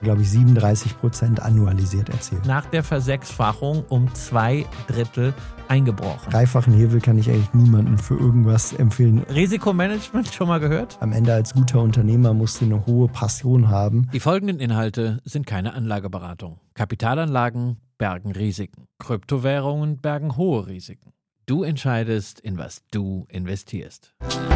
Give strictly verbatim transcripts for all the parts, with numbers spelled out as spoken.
glaube ich, siebenunddreißig Prozent annualisiert erzielt. Nach der Versechsfachung um zwei Drittel eingebrochen. Dreifachen Hebel kann ich eigentlich niemandem für irgendwas empfehlen. Risikomanagement schon mal gehört? Am Ende als guter Unternehmer musst du eine hohe Passion haben. Die folgenden Inhalte sind keine Anlageberatung. Kapitalanlagen bergen Risiken. Kryptowährungen bergen hohe Risiken. Du entscheidest, in was du investierst.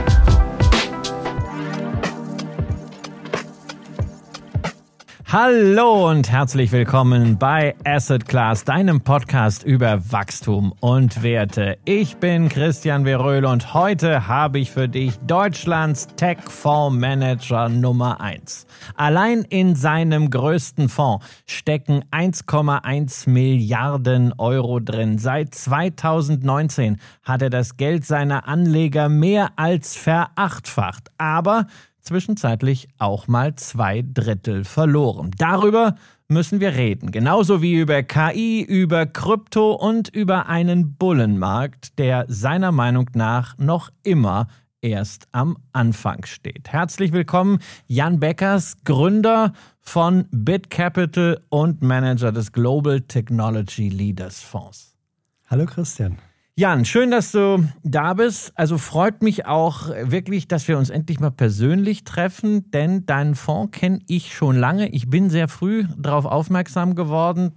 Hallo und herzlich willkommen bei Asset Class, deinem Podcast über Wachstum und Werte. Ich bin Christian Veröhl und heute habe ich für dich Deutschlands Tech-Fondsmanager Nummer eins. Allein in seinem größten Fonds stecken eins Komma eins Milliarden Euro drin. Seit zweitausendneunzehn hat er das Geld seiner Anleger mehr als verachtfacht. Aber zwischenzeitlich auch mal zwei Drittel verloren. Darüber müssen wir reden. Genauso wie über K I, über Krypto und über einen Bullenmarkt, der seiner Meinung nach noch immer erst am Anfang steht. Herzlich willkommen, Jan Beckers, Gründer von BitCapital und Manager des Global Technology Leaders Fonds. Hallo Christian. Jan, schön, dass du da bist. Also freut mich auch wirklich, dass wir uns endlich mal persönlich treffen, denn deinen Fonds kenne ich schon lange. Ich bin sehr früh darauf aufmerksam geworden,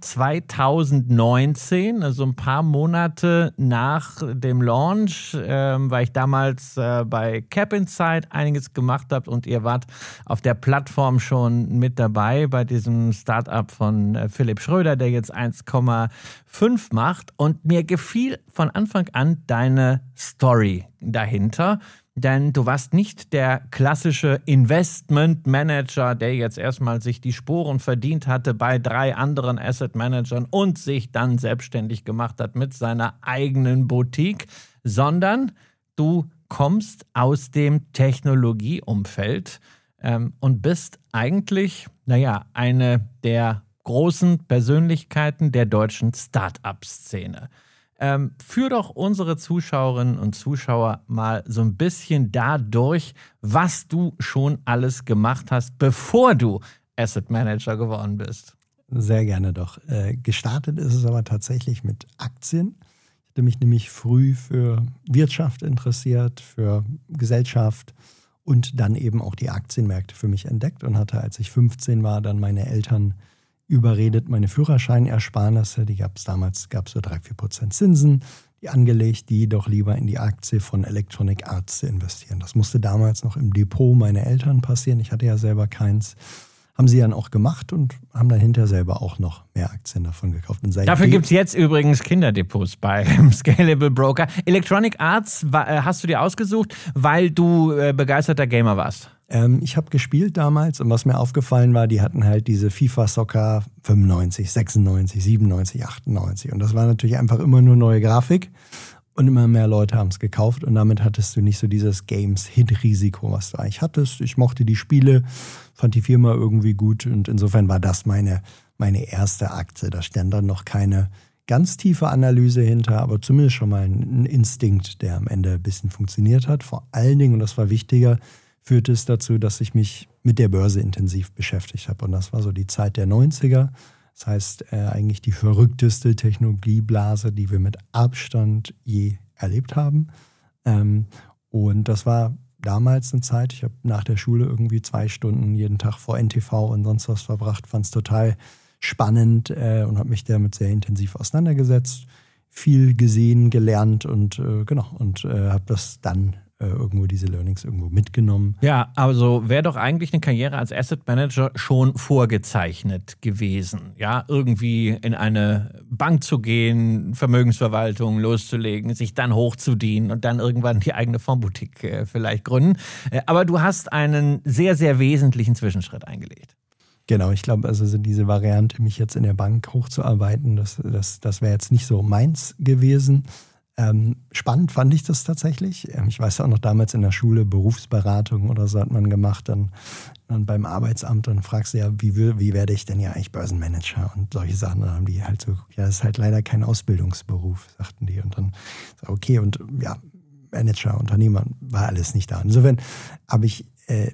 zweitausendneunzehn, also ein paar Monate nach dem Launch, äh, weil ich damals äh, bei Cap Insight einiges gemacht habe und ihr wart auf der Plattform schon mit dabei bei diesem Startup von äh, Philipp Schröder, der jetzt eins Komma fünf macht, und mir gefiel von Anfang an deine Story dahinter, denn du warst nicht der klassische Investment Manager, der jetzt erstmal sich die Sporen verdient hatte bei drei anderen Asset Managern und sich dann selbstständig gemacht hat mit seiner eigenen Boutique, sondern du kommst aus dem Technologieumfeld ähm, und bist eigentlich, naja, eine der großen Persönlichkeiten der deutschen Start-up-Szene. Ähm, führ doch unsere Zuschauerinnen und Zuschauer mal so ein bisschen dadurch, was du schon alles gemacht hast, bevor du Asset Manager geworden bist. Sehr gerne doch. Äh, gestartet ist es aber tatsächlich mit Aktien. Ich hatte mich nämlich früh für Wirtschaft interessiert, für Gesellschaft und dann eben auch die Aktienmärkte für mich entdeckt und hatte, als ich fünfzehn war, dann meine Eltern überredet, meine Führerscheinersparnisse, die gab es damals, gab es so drei bis vier Prozent Zinsen, die angelegt, die doch lieber in die Aktie von Electronic Arts zu investieren. Das musste damals noch im Depot meiner Eltern passieren. Ich hatte ja selber keins. Haben sie dann auch gemacht und haben dann hinterher selber auch noch mehr Aktien davon gekauft. Und dafür gibt es jetzt übrigens Kinderdepots bei Scalable Broker. Electronic Arts hast du dir ausgesucht, weil du begeisterter Gamer warst? Ähm, ich habe gespielt damals und was mir aufgefallen war, die hatten halt diese FIFA-Soccer fünfundneunzig, sechsundneunzig, siebenundneunzig, achtundneunzig. Und das war natürlich einfach immer nur neue Grafik und immer mehr Leute haben es gekauft und damit hattest du nicht so dieses Games-Hit-Risiko, was du eigentlich hattest. Ich mochte die Spiele, fand die Firma irgendwie gut und insofern war das meine, meine erste Aktie. Da stand dann noch keine ganz tiefe Analyse hinter, aber zumindest schon mal ein Instinkt, der am Ende ein bisschen funktioniert hat. Vor allen Dingen, und das war wichtiger, führte es dazu, dass ich mich mit der Börse intensiv beschäftigt habe. Und das war so die Zeit der neunziger. Das heißt, äh, eigentlich die verrückteste Technologieblase, die wir mit Abstand je erlebt haben. Ähm, und das war damals eine Zeit, ich habe nach der Schule irgendwie zwei Stunden jeden Tag vor N T V und sonst was verbracht, fand es total spannend äh, und habe mich damit sehr intensiv auseinandergesetzt, viel gesehen, gelernt und äh, genau und äh, habe das dann irgendwo diese Learnings irgendwo mitgenommen. Ja, also wäre doch eigentlich eine Karriere als Asset Manager schon vorgezeichnet gewesen. Ja, irgendwie in eine Bank zu gehen, Vermögensverwaltung loszulegen, sich dann hochzudienen und dann irgendwann die eigene Fondsboutique äh, vielleicht gründen. Äh, aber du hast einen sehr, sehr wesentlichen Zwischenschritt eingelegt. Genau, ich glaube, also diese Variante, mich jetzt in der Bank hochzuarbeiten, das, das, das wäre jetzt nicht so meins gewesen. Ähm, spannend fand ich das tatsächlich. Ich weiß auch noch damals in der Schule, Berufsberatung oder so hat man gemacht. Dann, dann beim Arbeitsamt, dann fragst du ja, wie, wie werde ich denn ja eigentlich Börsenmanager und solche Sachen. Dann haben die halt so, ja, das ist halt leider kein Ausbildungsberuf, sagten die. Und dann, okay, und ja, Manager, Unternehmer, war alles nicht da. Insofern habe ich äh,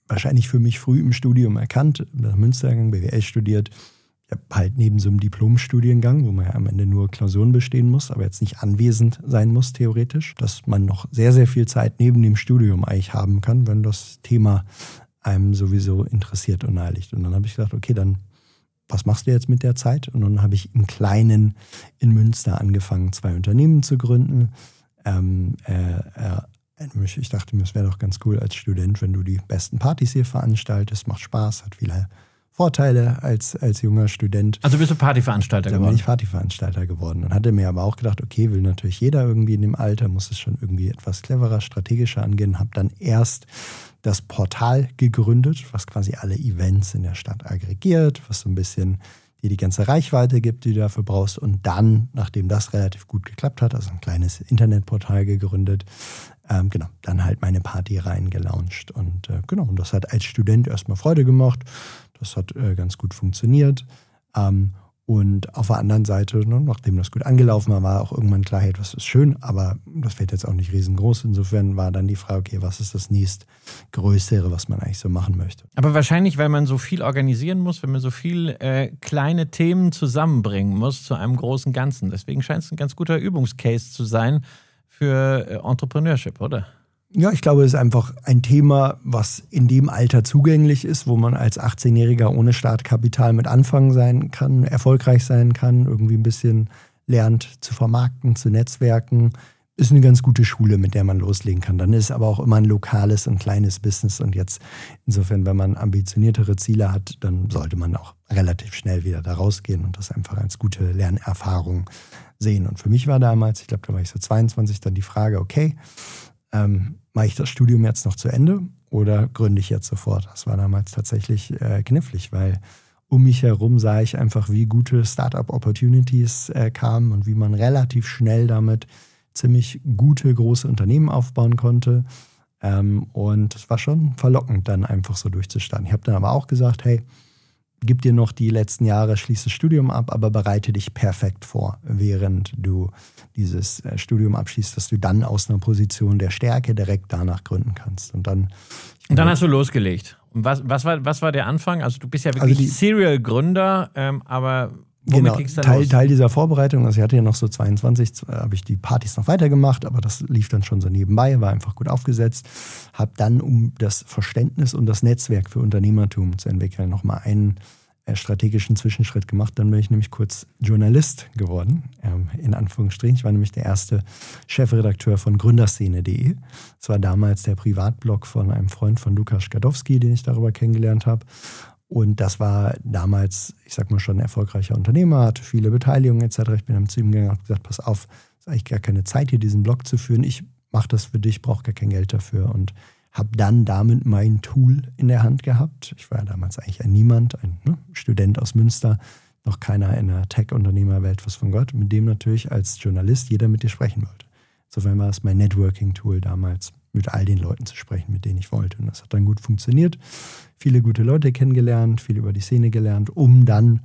wahrscheinlich für mich früh im Studium erkannt, nach Münster gegangen, B W L studiert. Ich habe halt neben so einem Diplomstudiengang, wo man ja am Ende nur Klausuren bestehen muss, aber jetzt nicht anwesend sein muss, theoretisch, dass man noch sehr, sehr viel Zeit neben dem Studium eigentlich haben kann, wenn das Thema einem sowieso interessiert und naheliegt. Und dann habe ich gedacht, okay, dann was machst du jetzt mit der Zeit? Und dann habe ich im Kleinen in Münster angefangen, zwei Unternehmen zu gründen. Ähm, äh, äh, ich dachte mir, es wäre doch ganz cool als Student, wenn du die besten Partys hier veranstaltest. Macht Spaß, hat viele Vorteile als, als junger Student. Also bist du Partyveranstalter dann geworden? Dann bin ich Partyveranstalter geworden und hatte mir aber auch gedacht, okay, will natürlich jeder irgendwie in dem Alter, muss es schon irgendwie etwas cleverer, strategischer angehen. Habe dann erst das Portal gegründet, was quasi alle Events in der Stadt aggregiert, was so ein bisschen dir die ganze Reichweite gibt, die du dafür brauchst. Und dann, nachdem das relativ gut geklappt hat, also ein kleines Internetportal gegründet, ähm, genau, dann halt meine Party reingelauncht. Und äh, genau, und das hat als Student erstmal Freude gemacht. Das hat äh, ganz gut funktioniert. Ähm, Und auf der anderen Seite, ne, nachdem das gut angelaufen war, war auch irgendwann klar, hey, das ist schön, aber das wird jetzt auch nicht riesengroß. Insofern war dann die Frage, okay, was ist das nächstgrößere, was man eigentlich so machen möchte? Aber wahrscheinlich, weil man so viel organisieren muss, wenn man so viel äh, kleine Themen zusammenbringen muss zu einem großen Ganzen. Deswegen scheint es ein ganz guter Übungscase zu sein für äh, Entrepreneurship, oder? Ja, ich glaube, es ist einfach ein Thema, was in dem Alter zugänglich ist, wo man als achtzehnjähriger ohne Startkapital mit anfangen sein kann, erfolgreich sein kann, irgendwie ein bisschen lernt zu vermarkten, zu netzwerken. Ist eine ganz gute Schule, mit der man loslegen kann. Dann ist aber auch immer ein lokales und kleines Business. Und jetzt insofern, wenn man ambitioniertere Ziele hat, dann sollte man auch relativ schnell wieder da rausgehen und das einfach als gute Lernerfahrung sehen. Und für mich war damals, ich glaube, da war ich so zweiundzwanzig, dann die Frage, okay, ähm, mache ich das Studium jetzt noch zu Ende oder gründe ich jetzt sofort? Das war damals tatsächlich äh, knifflig, weil um mich herum sah ich einfach, wie gute Startup-Opportunities äh, kamen und wie man relativ schnell damit ziemlich gute, große Unternehmen aufbauen konnte. Ähm, und es war schon verlockend, dann einfach so durchzustarten. Ich habe dann aber auch gesagt, hey, gib dir noch die letzten Jahre, schließ das Studium ab, aber bereite dich perfekt vor, während du dieses Studium abschließt, dass du dann aus einer Position der Stärke direkt danach gründen kannst. Und dann, Und dann hast du losgelegt. Und was, was, war, was war der Anfang? Also du bist ja wirklich also Serial-Gründer, ähm, aber womit genau, kriegst du Teil, los? Teil dieser Vorbereitung, also ich hatte ja noch so zweiundzwanzig, habe ich die Partys noch weitergemacht, aber das lief dann schon so nebenbei, war einfach gut aufgesetzt. Habe dann, um das Verständnis und das Netzwerk für Unternehmertum zu entwickeln, nochmal einen äh, strategischen Zwischenschritt gemacht. Dann bin ich nämlich kurz Journalist geworden, ähm, in Anführungsstrichen. Ich war nämlich der erste Chefredakteur von Gründerszene punkt de. Das war damals der Privatblog von einem Freund von Lukas Skadowski, den ich darüber kennengelernt habe. Und das war damals, ich sag mal schon, ein erfolgreicher Unternehmer, hatte viele Beteiligungen et cetera. Ich bin dann zu ihm gegangen und habe gesagt, pass auf, es ist eigentlich gar keine Zeit, hier diesen Blog zu führen. Ich mache das für dich, brauche gar kein Geld dafür. Und habe dann damit mein Tool in der Hand gehabt. Ich war ja damals eigentlich ein Niemand, ein ne, Student aus Münster, noch keiner in der Tech-Unternehmerwelt was von Gott, mit dem natürlich als Journalist jeder mit dir sprechen wollte. Insofern war es mein Networking-Tool damals, mit all den Leuten zu sprechen, mit denen ich wollte. Und das hat dann gut funktioniert. Viele gute Leute kennengelernt, viel über die Szene gelernt, um dann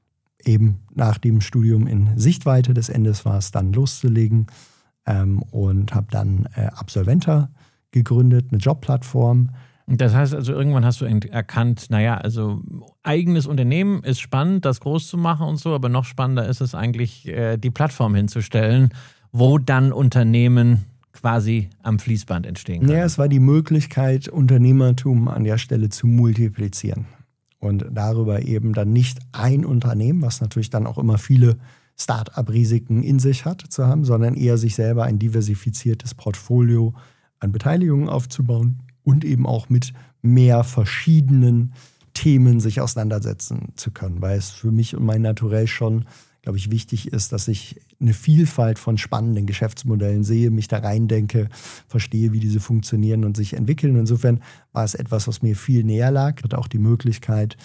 eben nach dem Studium in Sichtweite des Endes war es dann loszulegen ähm, und habe dann äh, Absolventa gegründet, eine Jobplattform. Das heißt also, irgendwann hast du erkannt, naja, also eigenes Unternehmen ist spannend, das groß zu machen und so, aber noch spannender ist es eigentlich, äh, die Plattform hinzustellen, wo dann Unternehmen quasi am Fließband entstehen können. Ja, es war die Möglichkeit, Unternehmertum an der Stelle zu multiplizieren. Und darüber eben dann nicht ein Unternehmen, was natürlich dann auch immer viele Start-up-Risiken in sich hat, zu haben, sondern eher sich selber ein diversifiziertes Portfolio an Beteiligungen aufzubauen und eben auch mit mehr verschiedenen Themen sich auseinandersetzen zu können. Weil es für mich und mein Naturell schon, glaube ich, wichtig ist, dass ich eine Vielfalt von spannenden Geschäftsmodellen sehe, mich da reindenke, verstehe, wie diese funktionieren und sich entwickeln. Insofern war es etwas, was mir viel näher lag. Ich hatte auch die Möglichkeit,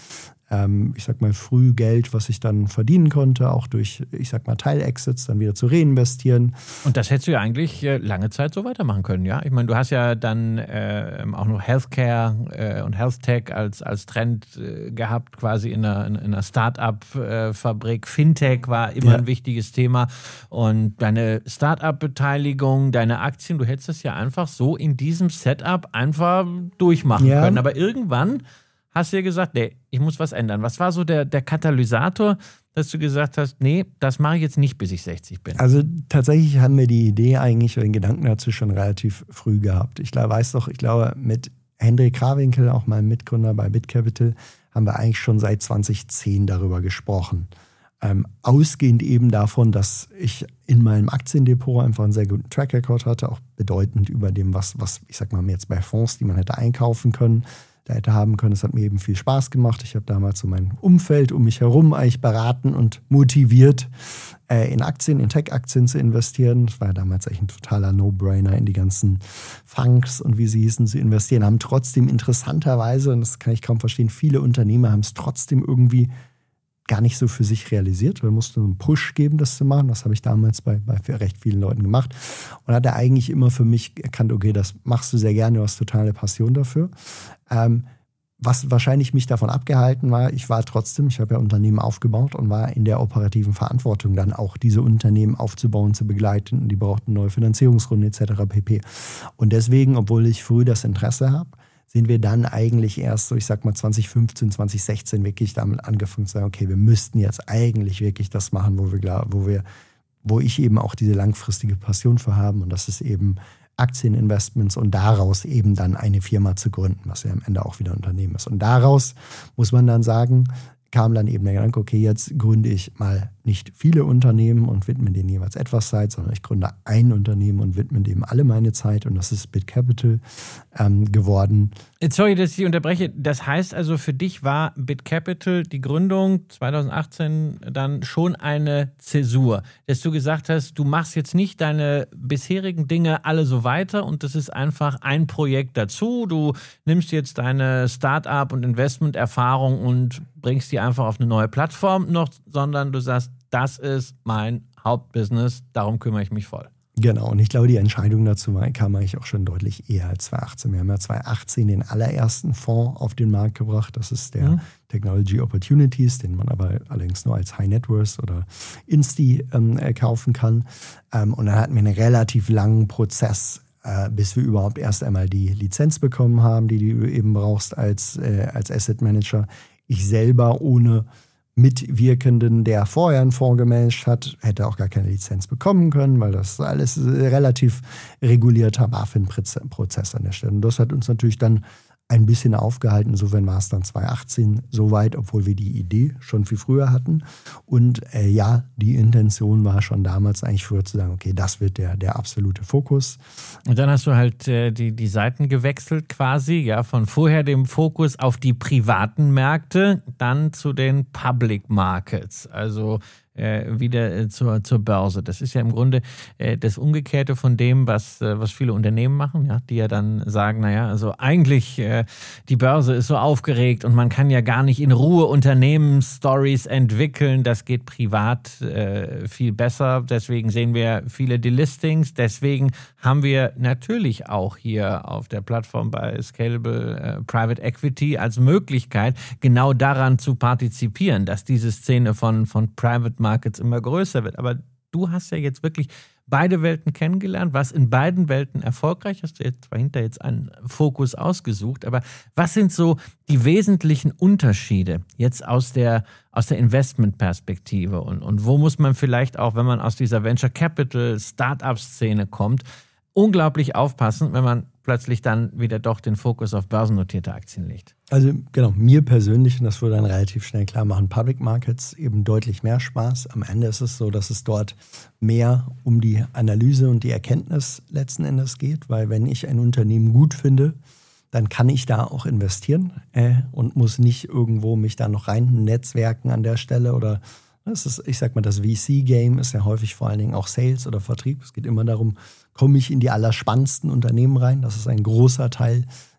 ähm, ich sag mal, früh Geld, was ich dann verdienen konnte, auch durch, ich sag mal, Teilexits, dann wieder zu reinvestieren. Und das hättest du ja eigentlich äh, lange Zeit so weitermachen können, ja? Ich meine, du hast ja dann äh, auch noch Healthcare äh, und Health Tech als, als Trend äh, gehabt, quasi in einer, in einer Start-up-Fabrik. Äh, Fintech war immer ja. ein wichtiges Thema. Und deine Start-up-Beteiligung, deine Aktien, du hättest das ja einfach so in diesem Setup einfach durchmachen ja. können. Aber irgendwann hast du dir gesagt, nee, ich muss was ändern. Was war so der, der Katalysator, dass du gesagt hast, nee, das mache ich jetzt nicht, bis ich sechzig bin? Also tatsächlich haben wir die Idee eigentlich oder den Gedanken dazu schon relativ früh gehabt. Ich glaube, weiß doch, ich glaube, mit Hendrik Krawinkel, auch meinem Mitgründer bei BitCapital, haben wir eigentlich schon seit zwanzig zehn darüber gesprochen. Ähm, ausgehend eben davon, dass ich in meinem Aktiendepot einfach einen sehr guten Track Record hatte, auch bedeutend über dem, was, was ich sag mal, jetzt bei Fonds, die man hätte einkaufen können, da hätte haben können. Es hat mir eben viel Spaß gemacht. Ich habe damals so mein Umfeld um mich herum eigentlich beraten und motiviert, äh, in Aktien, in Tech-Aktien zu investieren. Das war ja damals eigentlich ein totaler No-Brainer, in die ganzen Funks und wie sie hießen, zu investieren. Haben trotzdem interessanterweise, und das kann ich kaum verstehen, viele Unternehmer haben es trotzdem irgendwie gar nicht so für sich realisiert. Wir mussten einen Push geben, das zu machen. Das habe ich damals bei, bei recht vielen Leuten gemacht. Und hatte eigentlich immer für mich erkannt, okay, das machst du sehr gerne, du hast totale Passion dafür. Ähm, was wahrscheinlich mich davon abgehalten war, ich war trotzdem, ich habe ja Unternehmen aufgebaut und war in der operativen Verantwortung, dann auch diese Unternehmen aufzubauen, zu begleiten. Und die brauchten neue Finanzierungsrunden et cetera pp. Und deswegen, obwohl ich früh das Interesse habe, sind wir dann eigentlich erst so, ich sag mal zwanzig fünfzehn, zwanzig sechzehn wirklich damit angefangen zu sagen, okay, wir müssten jetzt eigentlich wirklich das machen, wo wir, wo wir, wo ich eben auch diese langfristige Passion für haben, und das ist eben Aktieninvestments und daraus eben dann eine Firma zu gründen, was ja am Ende auch wieder ein Unternehmen ist. Und daraus muss man dann sagen, kam dann eben der Gedanke, okay, jetzt gründe ich mal nicht viele Unternehmen und widme denen jeweils etwas Zeit, sondern ich gründe ein Unternehmen und widme dem alle meine Zeit, und das ist BitCapital ähm, geworden. Sorry, dass ich unterbreche. Das heißt also, für dich war BitCapital, die Gründung zwanzig achtzehn, dann schon eine Zäsur, dass du gesagt hast, du machst jetzt nicht deine bisherigen Dinge alle so weiter und das ist einfach ein Projekt dazu. Du nimmst jetzt deine Start-up- und Investment-Erfahrung und bringst die einfach auf eine neue Plattform noch, sondern du sagst, das ist mein Hauptbusiness, darum kümmere ich mich voll. Genau, und ich glaube, die Entscheidung dazu war, kam eigentlich auch schon deutlich eher als zwanzig achtzehn. Wir haben ja zwanzig achtzehn den allerersten Fonds auf den Markt gebracht. Das ist der mhm. Technology Opportunities, den man aber allerdings nur als High Net Worth oder Insti ähm, kaufen kann. Ähm, und dann hatten wir einen relativ langen Prozess, äh, bis wir überhaupt erst einmal die Lizenz bekommen haben, die du eben brauchst als, äh, als Asset Manager. Ich selber ohne Mitwirkenden, der vorher einen Fonds gemanagt hat, hätte auch gar keine Lizenz bekommen können, weil das alles relativ regulierter BaFin-Prozess an der Stelle. Und das hat uns natürlich dann ein bisschen aufgehalten. Insofern war es dann zwanzig achtzehn soweit, obwohl wir die Idee schon viel früher hatten. Und äh, ja, die Intention war schon damals eigentlich früher zu sagen, okay, das wird der, der absolute Fokus. Und dann hast du halt äh, die, die Seiten gewechselt quasi, ja, von vorher dem Fokus auf die privaten Märkte, dann zu den Public Markets, also Äh, wieder äh, zur, zur Börse. Das ist ja im Grunde äh, das Umgekehrte von dem, was, äh, was viele Unternehmen machen, ja, die ja dann sagen, naja, also eigentlich äh, die Börse ist so aufgeregt und man kann ja gar nicht in Ruhe Unternehmensstories entwickeln. Das geht privat äh, viel besser. Deswegen sehen wir viele Delistings. Deswegen haben wir natürlich auch hier auf der Plattform bei Scalable äh, Private Equity als Möglichkeit, genau daran zu partizipieren, dass diese Szene von, von Private Markets immer größer wird. Aber du hast ja jetzt wirklich beide Welten kennengelernt, warst in beiden Welten erfolgreich, hast du jetzt zwar hinter jetzt einen Fokus ausgesucht, aber was sind so die wesentlichen Unterschiede jetzt aus der, aus der Investmentperspektive und, und wo muss man vielleicht auch, wenn man aus dieser Venture Capital Startup-Szene kommt, unglaublich aufpassen, wenn man plötzlich dann wieder doch den Fokus auf börsennotierte Aktien legt? Also genau, mir persönlich, und das wurde dann relativ schnell klar, machen Public Markets eben deutlich mehr Spaß. Am Ende ist es so, dass es dort mehr um die Analyse und die Erkenntnis letzten Endes geht, weil wenn ich ein Unternehmen gut finde, dann kann ich da auch investieren äh, und muss nicht irgendwo mich da noch rein netzwerken an der Stelle oder das ist, ich sag mal, das V C-Game ist ja häufig vor allen Dingen auch Sales oder Vertrieb. Es geht immer darum, komme ich in die allerspannendsten Unternehmen rein. Das ist ein großer Teil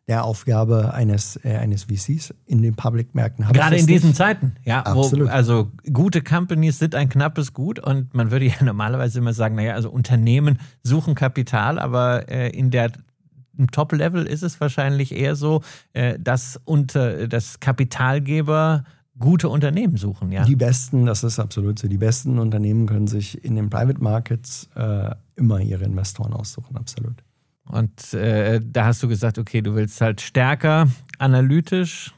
der Aufgabe eines, äh, eines V Cs in den Public-Märkten. Gerade in diesen nicht. Zeiten, ja. Absolut. Wo, also gute Companies sind ein knappes Gut und man würde ja normalerweise immer sagen, naja, also Unternehmen suchen Kapital, aber äh, in der im Top-Level ist es wahrscheinlich eher so, äh, dass, unter, dass Kapitalgeber gute Unternehmen suchen, ja. Die besten, das ist absolut so, die besten Unternehmen können sich in den Private Markets äh, immer ihre Investoren aussuchen, absolut. Und äh, da hast du gesagt, okay, du willst halt stärker analytisch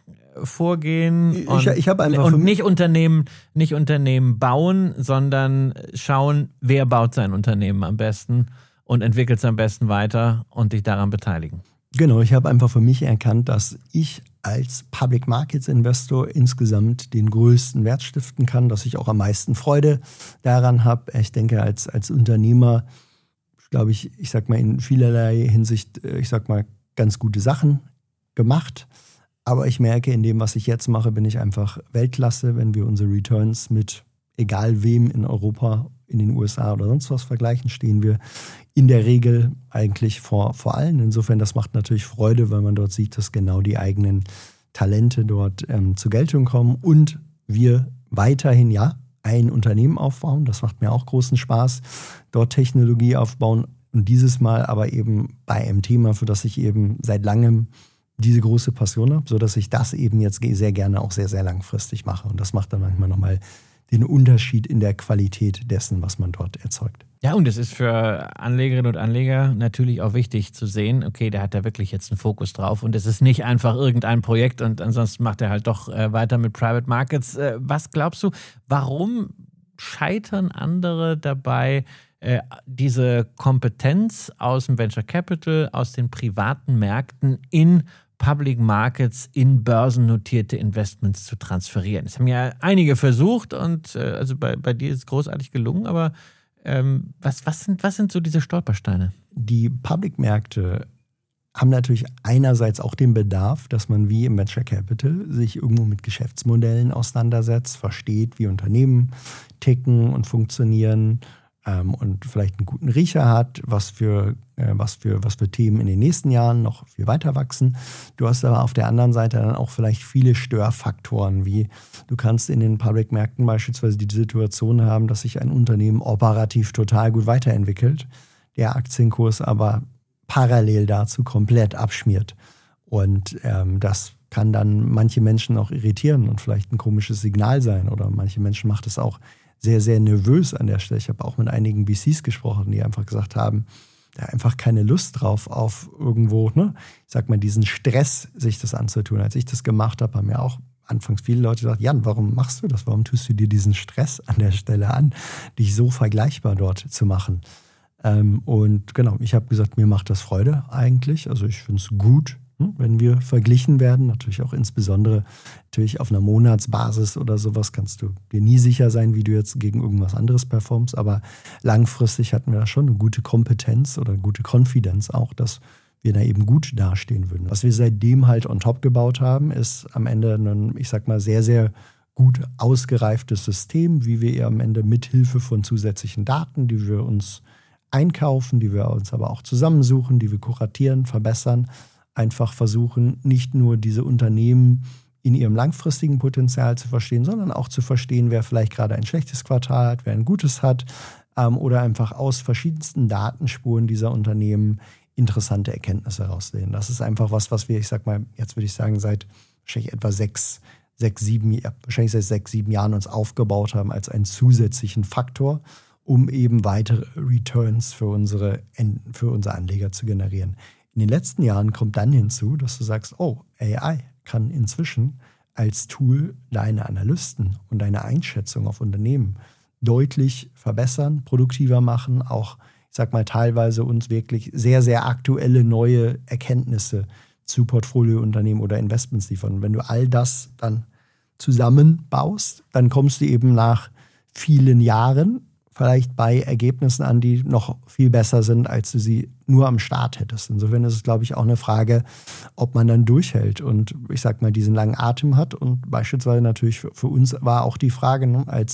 vorgehen und, ich, ich hab einfach und nicht Unternehmen, nicht Unternehmen bauen, sondern schauen, wer baut sein Unternehmen am besten und entwickelt es am besten weiter und dich daran beteiligen. Genau, ich habe einfach für mich erkannt, dass ich als Public Markets Investor insgesamt den größten Wert stiften kann, dass ich auch am meisten Freude daran habe. Ich denke, als, als Unternehmer, glaube ich, ich sag mal in vielerlei Hinsicht, ich sag mal, ganz gute Sachen gemacht. Aber ich merke, in dem, was ich jetzt mache, bin ich einfach Weltklasse, wenn wir unsere Returns mit egal wem in Europa, in den U S A oder sonst was vergleichen, stehen wir in der Regel eigentlich vor, vor allen. Insofern, das macht natürlich Freude, weil man dort sieht, dass genau die eigenen Talente dort ähm, zur Geltung kommen und wir weiterhin, ja, ein Unternehmen aufbauen. Das macht mir auch großen Spaß, dort Technologie aufbauen und dieses Mal aber eben bei einem Thema, für das ich eben seit langem diese große Passion habe, sodass ich das eben jetzt sehr gerne auch sehr, sehr langfristig mache. Und das macht dann manchmal nochmal den Unterschied in der Qualität dessen, was man dort erzeugt. Ja, und es ist für Anlegerinnen und Anleger natürlich auch wichtig zu sehen, okay, der hat da wirklich jetzt einen Fokus drauf und es ist nicht einfach irgendein Projekt und ansonsten macht er halt doch äh, weiter mit Private Markets. Äh, was glaubst du, warum scheitern andere dabei, äh, diese Kompetenz aus dem Venture Capital, aus den privaten Märkten in Public Markets, in börsennotierte Investments zu transferieren? Das haben ja einige versucht und äh, also bei, bei dir ist es großartig gelungen, aber ähm, was, was, sind, was sind so diese Stolpersteine? Die Public-Märkte haben natürlich einerseits auch den Bedarf, dass man wie im Venture Capital sich irgendwo mit Geschäftsmodellen auseinandersetzt, versteht, wie Unternehmen ticken und funktionieren, ähm, und vielleicht einen guten Riecher hat, was für, äh, was für, was für Themen in den nächsten Jahren noch viel weiter wachsen. Du hast aber auf der anderen Seite dann auch vielleicht viele Störfaktoren, wie du kannst in den Public-Märkten beispielsweise die Situation haben, dass sich ein Unternehmen operativ total gut weiterentwickelt, der Aktienkurs aber parallel dazu komplett abschmiert. Und ähm, das kann dann manche Menschen auch irritieren und vielleicht ein komisches Signal sein. Oder manche Menschen macht es auch sehr, sehr nervös an der Stelle. Ich habe auch mit einigen V Cs gesprochen, die einfach gesagt haben, da einfach keine Lust drauf auf irgendwo, ne, ich sag mal, diesen Stress, sich das anzutun. Als ich das gemacht habe, haben mir auch anfangs viele Leute gesagt, Jan, warum machst du das? Warum tust du dir diesen Stress an der Stelle an, dich so vergleichbar dort zu machen? Ähm, und genau, ich habe gesagt, mir macht das Freude eigentlich. Also ich finde es gut, wenn wir verglichen werden. Natürlich auch insbesondere natürlich auf einer Monatsbasis oder sowas kannst du dir nie sicher sein, wie du jetzt gegen irgendwas anderes performst. Aber langfristig hatten wir da schon eine gute Kompetenz oder eine gute Confidence auch, dass wir da eben gut dastehen würden. Was wir seitdem halt on top gebaut haben, ist am Ende ein, ich sag mal, sehr, sehr gut ausgereiftes System, wie wir am Ende mithilfe von zusätzlichen Daten, die wir uns einkaufen, die wir uns aber auch zusammensuchen, die wir kuratieren, verbessern, einfach versuchen, nicht nur diese Unternehmen in ihrem langfristigen Potenzial zu verstehen, sondern auch zu verstehen, wer vielleicht gerade ein schlechtes Quartal hat, wer ein gutes hat, ähm, oder einfach aus verschiedensten Datenspuren dieser Unternehmen interessante Erkenntnisse herauslehnen. Das ist einfach was, was wir, ich sag mal, jetzt würde ich sagen, seit wahrscheinlich etwa sechs, sechs, sieben, ja, wahrscheinlich seit sechs, sieben Jahren uns aufgebaut haben als einen zusätzlichen Faktor, um eben weitere Returns für unsere, für unsere Anleger zu generieren. In den letzten Jahren kommt dann hinzu, dass du sagst, oh, A I kann inzwischen als Tool deine Analysten und deine Einschätzung auf Unternehmen deutlich verbessern, produktiver machen, auch, ich sag mal, teilweise uns wirklich sehr, sehr aktuelle neue Erkenntnisse zu Portfoliounternehmen oder Investments liefern. Und wenn du all das dann zusammenbaust, dann kommst du eben nach vielen Jahren vielleicht bei Ergebnissen an, die noch viel besser sind, als du sie nur am Start hättest. Insofern ist es, glaube ich, auch eine Frage, ob man dann durchhält und, ich sag mal, diesen langen Atem hat. Und beispielsweise natürlich für, für uns war auch die Frage, ne, als, ich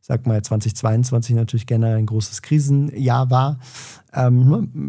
sag mal, zweitausendzweiundzwanzig natürlich generell ein großes Krisenjahr war, ähm,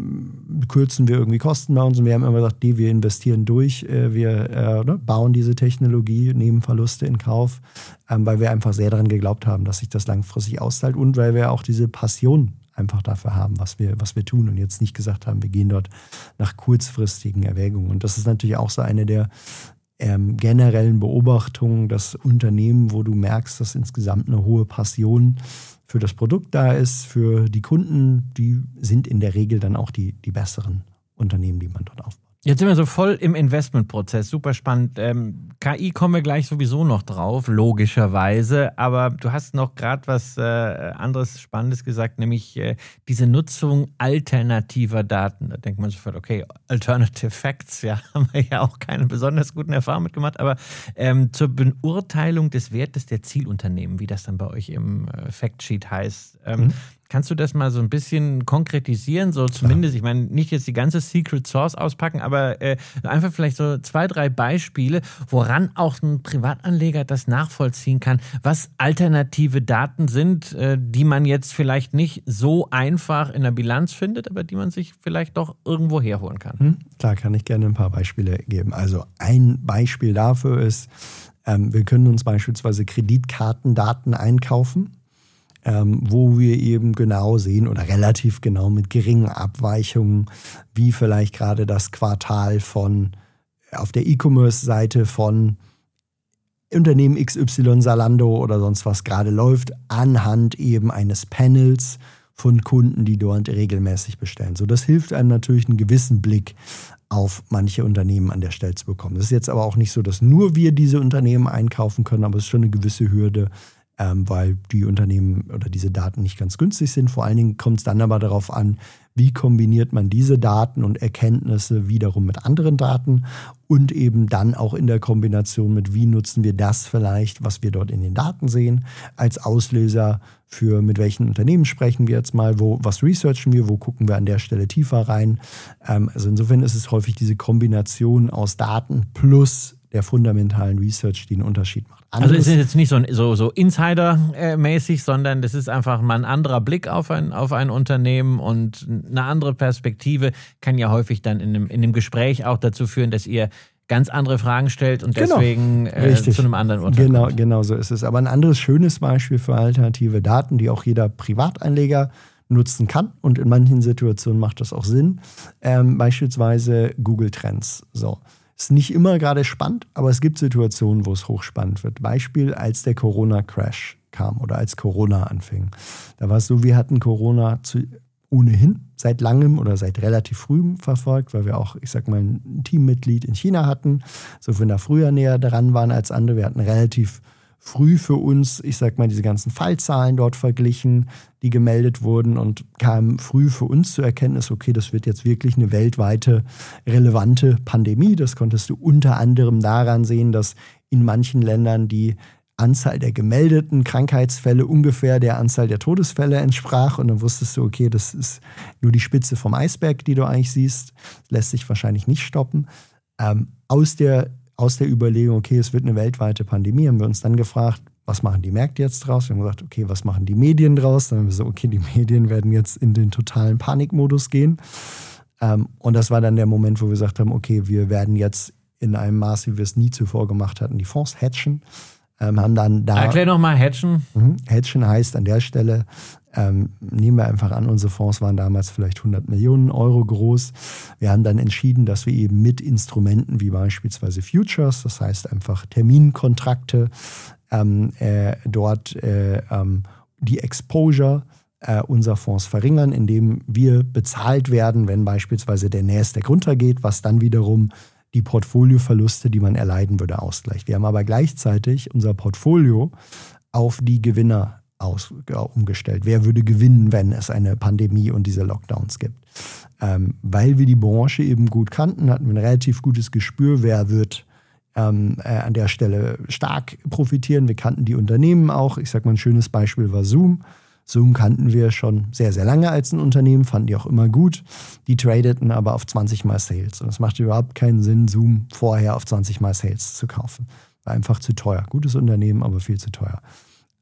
ne, kürzen wir irgendwie Kosten bei uns und wir haben immer gesagt, die, wir investieren durch, äh, wir äh, ne, bauen diese Technologie, nehmen Verluste in Kauf, ähm, weil wir einfach sehr daran geglaubt haben, dass sich das langfristig auszahlt und weil wir auch diese Passion einfach dafür haben, was wir, was wir tun und jetzt nicht gesagt haben, wir gehen dort nach kurzfristigen Erwägungen. Und das ist natürlich auch so eine der ähm, generellen Beobachtungen, dass Unternehmen, wo du merkst, dass insgesamt eine hohe Passion für das Produkt da ist, für die Kunden, die sind in der Regel dann auch die, die besseren Unternehmen, die man dort aufbaut. Jetzt sind wir so voll im Investmentprozess, super spannend. Ähm, K I kommen wir gleich sowieso noch drauf, logischerweise. Aber du hast noch gerade was äh, anderes Spannendes gesagt, nämlich äh, diese Nutzung alternativer Daten. Da denkt man sofort, okay, Alternative Facts, ja, haben wir ja auch keine besonders guten Erfahrungen mitgemacht. Aber ähm, zur Beurteilung des Wertes der Zielunternehmen, wie das dann bei euch im äh, Factsheet heißt, ähm, mhm. kannst du das mal so ein bisschen konkretisieren? So zumindest, ja. Ich meine, nicht jetzt die ganze Secret Source auspacken, aber äh, einfach vielleicht so zwei, drei Beispiele, woran auch ein Privatanleger das nachvollziehen kann, was alternative Daten sind, äh, die man jetzt vielleicht nicht so einfach in der Bilanz findet, aber die man sich vielleicht doch irgendwo herholen kann. Hm, klar, kann ich gerne ein paar Beispiele geben. Also ein Beispiel dafür ist, ähm, wir können uns beispielsweise Kreditkartendaten einkaufen, Ähm, wo wir eben genau sehen oder relativ genau mit geringen Abweichungen, wie vielleicht gerade das Quartal von auf der E-Commerce-Seite von Unternehmen X Y, Zalando oder sonst was gerade läuft, anhand eben eines Panels von Kunden, die dort regelmäßig bestellen. So, das hilft einem natürlich, einen gewissen Blick auf manche Unternehmen an der Stelle zu bekommen. Das ist jetzt aber auch nicht so, dass nur wir diese Unternehmen einkaufen können, aber es ist schon eine gewisse Hürde, Ähm, weil die Unternehmen oder diese Daten nicht ganz günstig sind. Vor allen Dingen kommt es dann aber darauf an, wie kombiniert man diese Daten und Erkenntnisse wiederum mit anderen Daten und eben dann auch in der Kombination mit, wie nutzen wir das vielleicht, was wir dort in den Daten sehen, als Auslöser für, mit welchen Unternehmen sprechen wir jetzt mal, wo, was researchen wir, wo gucken wir an der Stelle tiefer rein. Ähm, also insofern ist es häufig diese Kombination aus Daten plus der fundamentalen Research, die einen Unterschied macht. Anderes also es ist jetzt nicht so, so, so Insider-mäßig, sondern das ist einfach mal ein anderer Blick auf ein, auf ein Unternehmen und eine andere Perspektive kann ja häufig dann in einem, in einem Gespräch auch dazu führen, dass ihr ganz andere Fragen stellt und deswegen genau, äh, zu einem anderen Urteil genau, kommt. Genau so ist es. Aber ein anderes schönes Beispiel für alternative Daten, die auch jeder Privatanleger nutzen kann und in manchen Situationen macht das auch Sinn, ähm, beispielsweise Google Trends. So. Ist nicht immer gerade spannend, aber es gibt Situationen, wo es hochspannend wird. Beispiel, als der Corona-Crash kam oder als Corona anfing. Da war es so, wir hatten Corona zu, ohnehin seit langem oder seit relativ frühem verfolgt, weil wir auch, ich sag mal, ein Teammitglied in China hatten, so wir da früher näher dran waren als andere. Wir hatten relativ früh für uns, ich sag mal, diese ganzen Fallzahlen dort verglichen, die gemeldet wurden und kamen früh für uns zur Erkenntnis, okay, das wird jetzt wirklich eine weltweite relevante Pandemie. Das konntest du unter anderem daran sehen, dass in manchen Ländern die Anzahl der gemeldeten Krankheitsfälle ungefähr der Anzahl der Todesfälle entsprach und dann wusstest du, okay, das ist nur die Spitze vom Eisberg, die du eigentlich siehst. Das lässt sich wahrscheinlich nicht stoppen. Ähm, aus der Aus der Überlegung, okay, es wird eine weltweite Pandemie, haben wir uns dann gefragt, was machen die Märkte jetzt draus? Wir haben gesagt, okay, was machen die Medien draus? Dann haben wir so, okay, die Medien werden jetzt in den totalen Panikmodus gehen. Ähm, und das war dann der Moment, wo wir gesagt haben, okay, wir werden jetzt in einem Maß, wie wir es nie zuvor gemacht hatten, die Fonds hatchen. Ähm, haben dann da, Erklär nochmal, hatchen. Mhm, hatchen heißt an der Stelle, Ähm, nehmen wir einfach an, unsere Fonds waren damals vielleicht hundert Millionen Euro groß. Wir haben dann entschieden, dass wir eben mit Instrumenten wie beispielsweise Futures, das heißt einfach Terminkontrakte, ähm, äh, dort äh, ähm, die Exposure äh, unserer Fonds verringern, indem wir bezahlt werden, wenn beispielsweise der Nasdaq runtergeht, was dann wiederum die Portfolioverluste, die man erleiden würde, ausgleicht. Wir haben aber gleichzeitig unser Portfolio auf die Gewinner Aus, umgestellt. Wer würde gewinnen, wenn es eine Pandemie und diese Lockdowns gibt? Ähm, weil wir die Branche eben gut kannten, hatten wir ein relativ gutes Gespür, wer wird ähm, äh, an der Stelle stark profitieren. Wir kannten die Unternehmen auch. Ich sage mal, ein schönes Beispiel war Zoom. Zoom kannten wir schon sehr, sehr lange als ein Unternehmen, fanden die auch immer gut. Die tradeten aber auf zwanzig Mal Sales. Und es macht überhaupt keinen Sinn, Zoom vorher auf zwanzig Mal Sales zu kaufen. War einfach zu teuer. Gutes Unternehmen, aber viel zu teuer.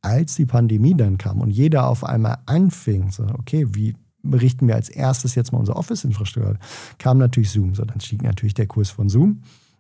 als die Pandemie dann kam und jeder auf einmal anfing, so, okay, wie berichten wir als erstes jetzt mal unsere Office-Infrastruktur, kam natürlich Zoom. So, dann stieg natürlich der Kurs von Zoom.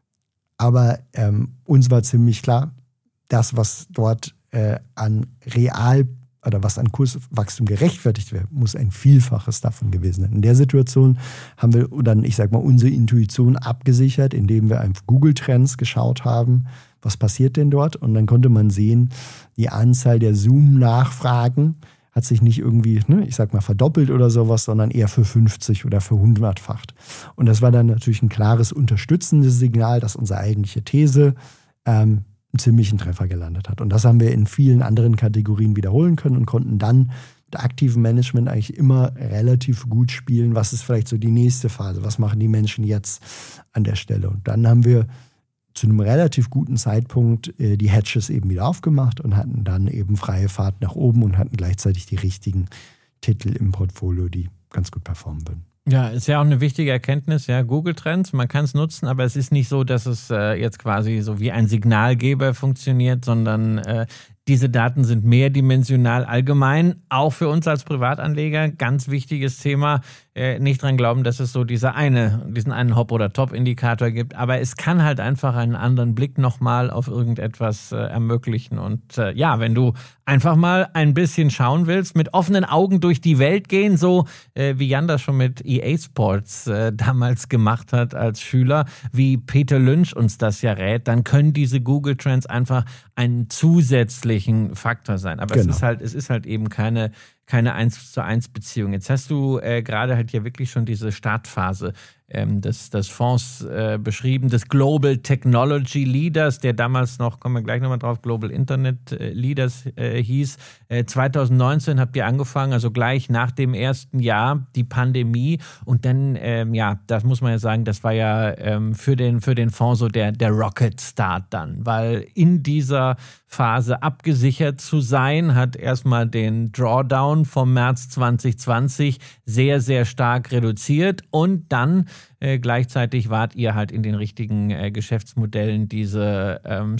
Aber ähm, uns war ziemlich klar, das, was dort äh, an Real- oder was an Kurswachstum gerechtfertigt wird, muss ein Vielfaches davon gewesen sein. In der Situation haben wir dann, ich sag mal, unsere Intuition abgesichert, indem wir auf Google Trends geschaut haben, was passiert denn dort? Und dann konnte man sehen, die Anzahl der Zoom-Nachfragen hat sich nicht irgendwie, ne, ich sag mal, verdoppelt oder sowas, sondern eher für fünfzig oder für hundertfacht. Und das war dann natürlich ein klares unterstützendes Signal, dass unsere eigentliche These ähm, einen ziemlichen Treffer gelandet hat. Und das haben wir in vielen anderen Kategorien wiederholen können und konnten dann mit aktivem Management eigentlich immer relativ gut spielen. Was ist vielleicht so die nächste Phase? Was machen die Menschen jetzt an der Stelle? Und dann haben wir zu einem relativ guten Zeitpunkt äh, die Hedges eben wieder aufgemacht und hatten dann eben freie Fahrt nach oben und hatten gleichzeitig die richtigen Titel im Portfolio, die ganz gut performen würden. Ja, ist ja auch eine wichtige Erkenntnis, ja, Google Trends, man kann es nutzen, aber es ist nicht so, dass es äh, jetzt quasi so wie ein Signalgeber funktioniert, sondern äh, diese Daten sind mehrdimensional allgemein, auch für uns als Privatanleger, ganz wichtiges Thema. Äh, nicht dran glauben, dass es so diese eine, diesen einen Hop- oder Top-Indikator gibt, aber es kann halt einfach einen anderen Blick nochmal auf irgendetwas äh, ermöglichen. Und äh, ja, wenn du einfach mal ein bisschen schauen willst, mit offenen Augen durch die Welt gehen, so äh, wie Jan das schon mit E A Sports äh, damals gemacht hat als Schüler, wie Peter Lynch uns das ja rät, dann können diese Google Trends einfach einen zusätzlichen Faktor sein. Aber genau. es ist halt, es ist halt eben keine keine eins zu eins Beziehung. Jetzt hast du äh, gerade halt hier wirklich schon diese Startphase ähm, des, des Fonds äh, beschrieben, des Global Technology Leaders, der damals noch, kommen wir gleich nochmal drauf, Global Internet äh, Leaders äh, hieß. Äh, zwanzig neunzehn habt ihr angefangen, also gleich nach dem ersten Jahr, die Pandemie. Und dann, ähm, ja, das muss man ja sagen, das war ja ähm, für den, für den Fonds so der, der Rocket Start dann, weil in dieser Phase abgesichert zu sein, hat erstmal den Drawdown vom März zwanzig zwanzig sehr, sehr stark reduziert und dann äh, gleichzeitig wart ihr halt in den richtigen äh, Geschäftsmodellen diese ähm,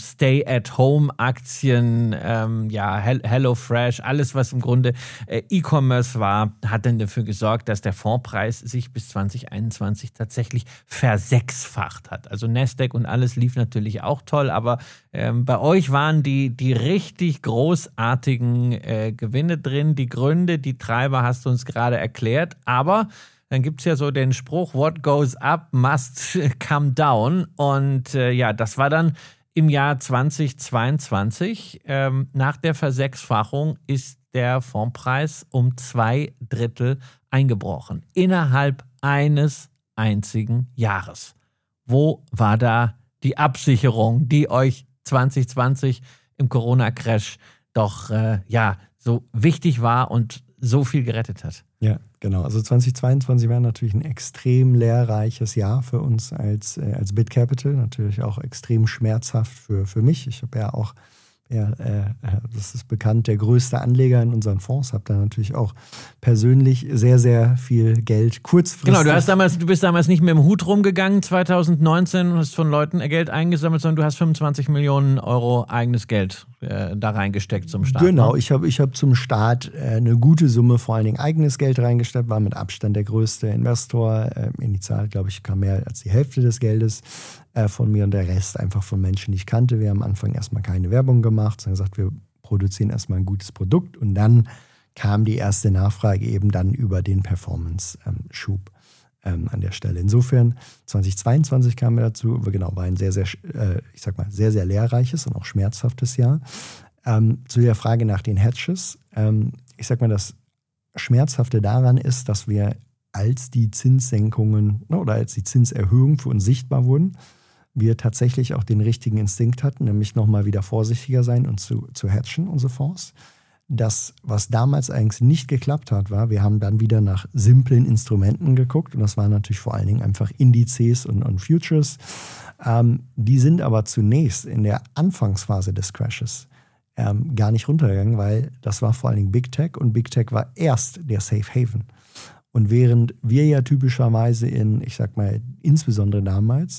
Stay-at-Home-Aktien, ähm, ja, HelloFresh, alles was im Grunde äh, E-Commerce war, hat dann dafür gesorgt, dass der Fondspreis sich bis zwanzig einundzwanzig tatsächlich versechsfacht hat. Also Nasdaq und alles lief natürlich auch toll, aber ähm, bei euch waren die, die richtig großartigen äh, Gewinne drin. Die Gründe, die Treiber hast du uns gerade erklärt, aber dann gibt es ja so den Spruch, what goes up must come down. Und äh, ja, das war dann im Jahr zwanzig zweiundzwanzig. Ähm, nach der Versechsfachung ist der Fondspreis um zwei Drittel eingebrochen. Innerhalb eines einzigen Jahres. Wo war da die Absicherung, die euch zwanzig zwanzig im Corona-Crash doch äh, ja, so wichtig war und so viel gerettet hat? Ja, genau. Also zwanzig zweiundzwanzig war natürlich ein extrem lehrreiches Jahr für uns als, äh, als BitCapital. Natürlich auch extrem schmerzhaft für, für mich. Ich habe ja auch, ja, äh, das ist bekannt, der größte Anleger in unseren Fonds. Habe da natürlich auch persönlich sehr, sehr viel Geld kurzfristig. Genau, du, hast damals, du bist damals nicht mit dem Hut rumgegangen zwanzig neunzehn und hast von Leuten Geld eingesammelt, sondern du hast fünfundzwanzig Millionen Euro eigenes Geld äh, da reingesteckt zum Start. Genau, ne? ich habe ich hab zum Start äh, eine gute Summe, vor allen Dingen eigenes Geld reingesteckt, war mit Abstand der größte Investor. Äh, initial, glaube ich, kam mehr als die Hälfte des Geldes äh, von mir und der Rest einfach von Menschen, die ich kannte. Wir haben am Anfang erstmal keine Werbung gemacht, sondern gesagt, wir produzieren erstmal ein gutes Produkt und dann kam die erste Nachfrage eben dann über den Performance-Schub ähm, an der Stelle. Insofern, zwanzig zweiundzwanzig kamen wir dazu, genau, war ein sehr, sehr, äh, ich sag mal, sehr, sehr lehrreiches und auch schmerzhaftes Jahr. Ähm, zu der Frage nach den Hedges, ähm, ich sag mal, das Schmerzhafte daran ist, dass wir, als die Zinssenkungen oder als die Zinserhöhungen für uns sichtbar wurden, wir tatsächlich auch den richtigen Instinkt hatten, nämlich nochmal wieder vorsichtiger sein und zu, zu hedgen, unsere Fonds. Das, was damals eigentlich nicht geklappt hat, war, wir haben dann wieder nach simplen Instrumenten geguckt und das waren natürlich vor allen Dingen einfach Indizes und, und Futures. Ähm, die sind aber zunächst in der Anfangsphase des Crashes ähm, gar nicht runtergegangen, weil das war vor allen Dingen Big Tech und Big Tech war erst der Safe Haven. Und während wir ja typischerweise in, ich sag mal, insbesondere damals,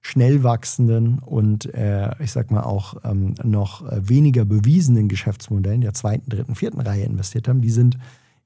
schnell wachsenden und äh, ich sag mal auch ähm, noch weniger bewiesenen Geschäftsmodellen der zweiten, dritten, vierten Reihe investiert haben, die sind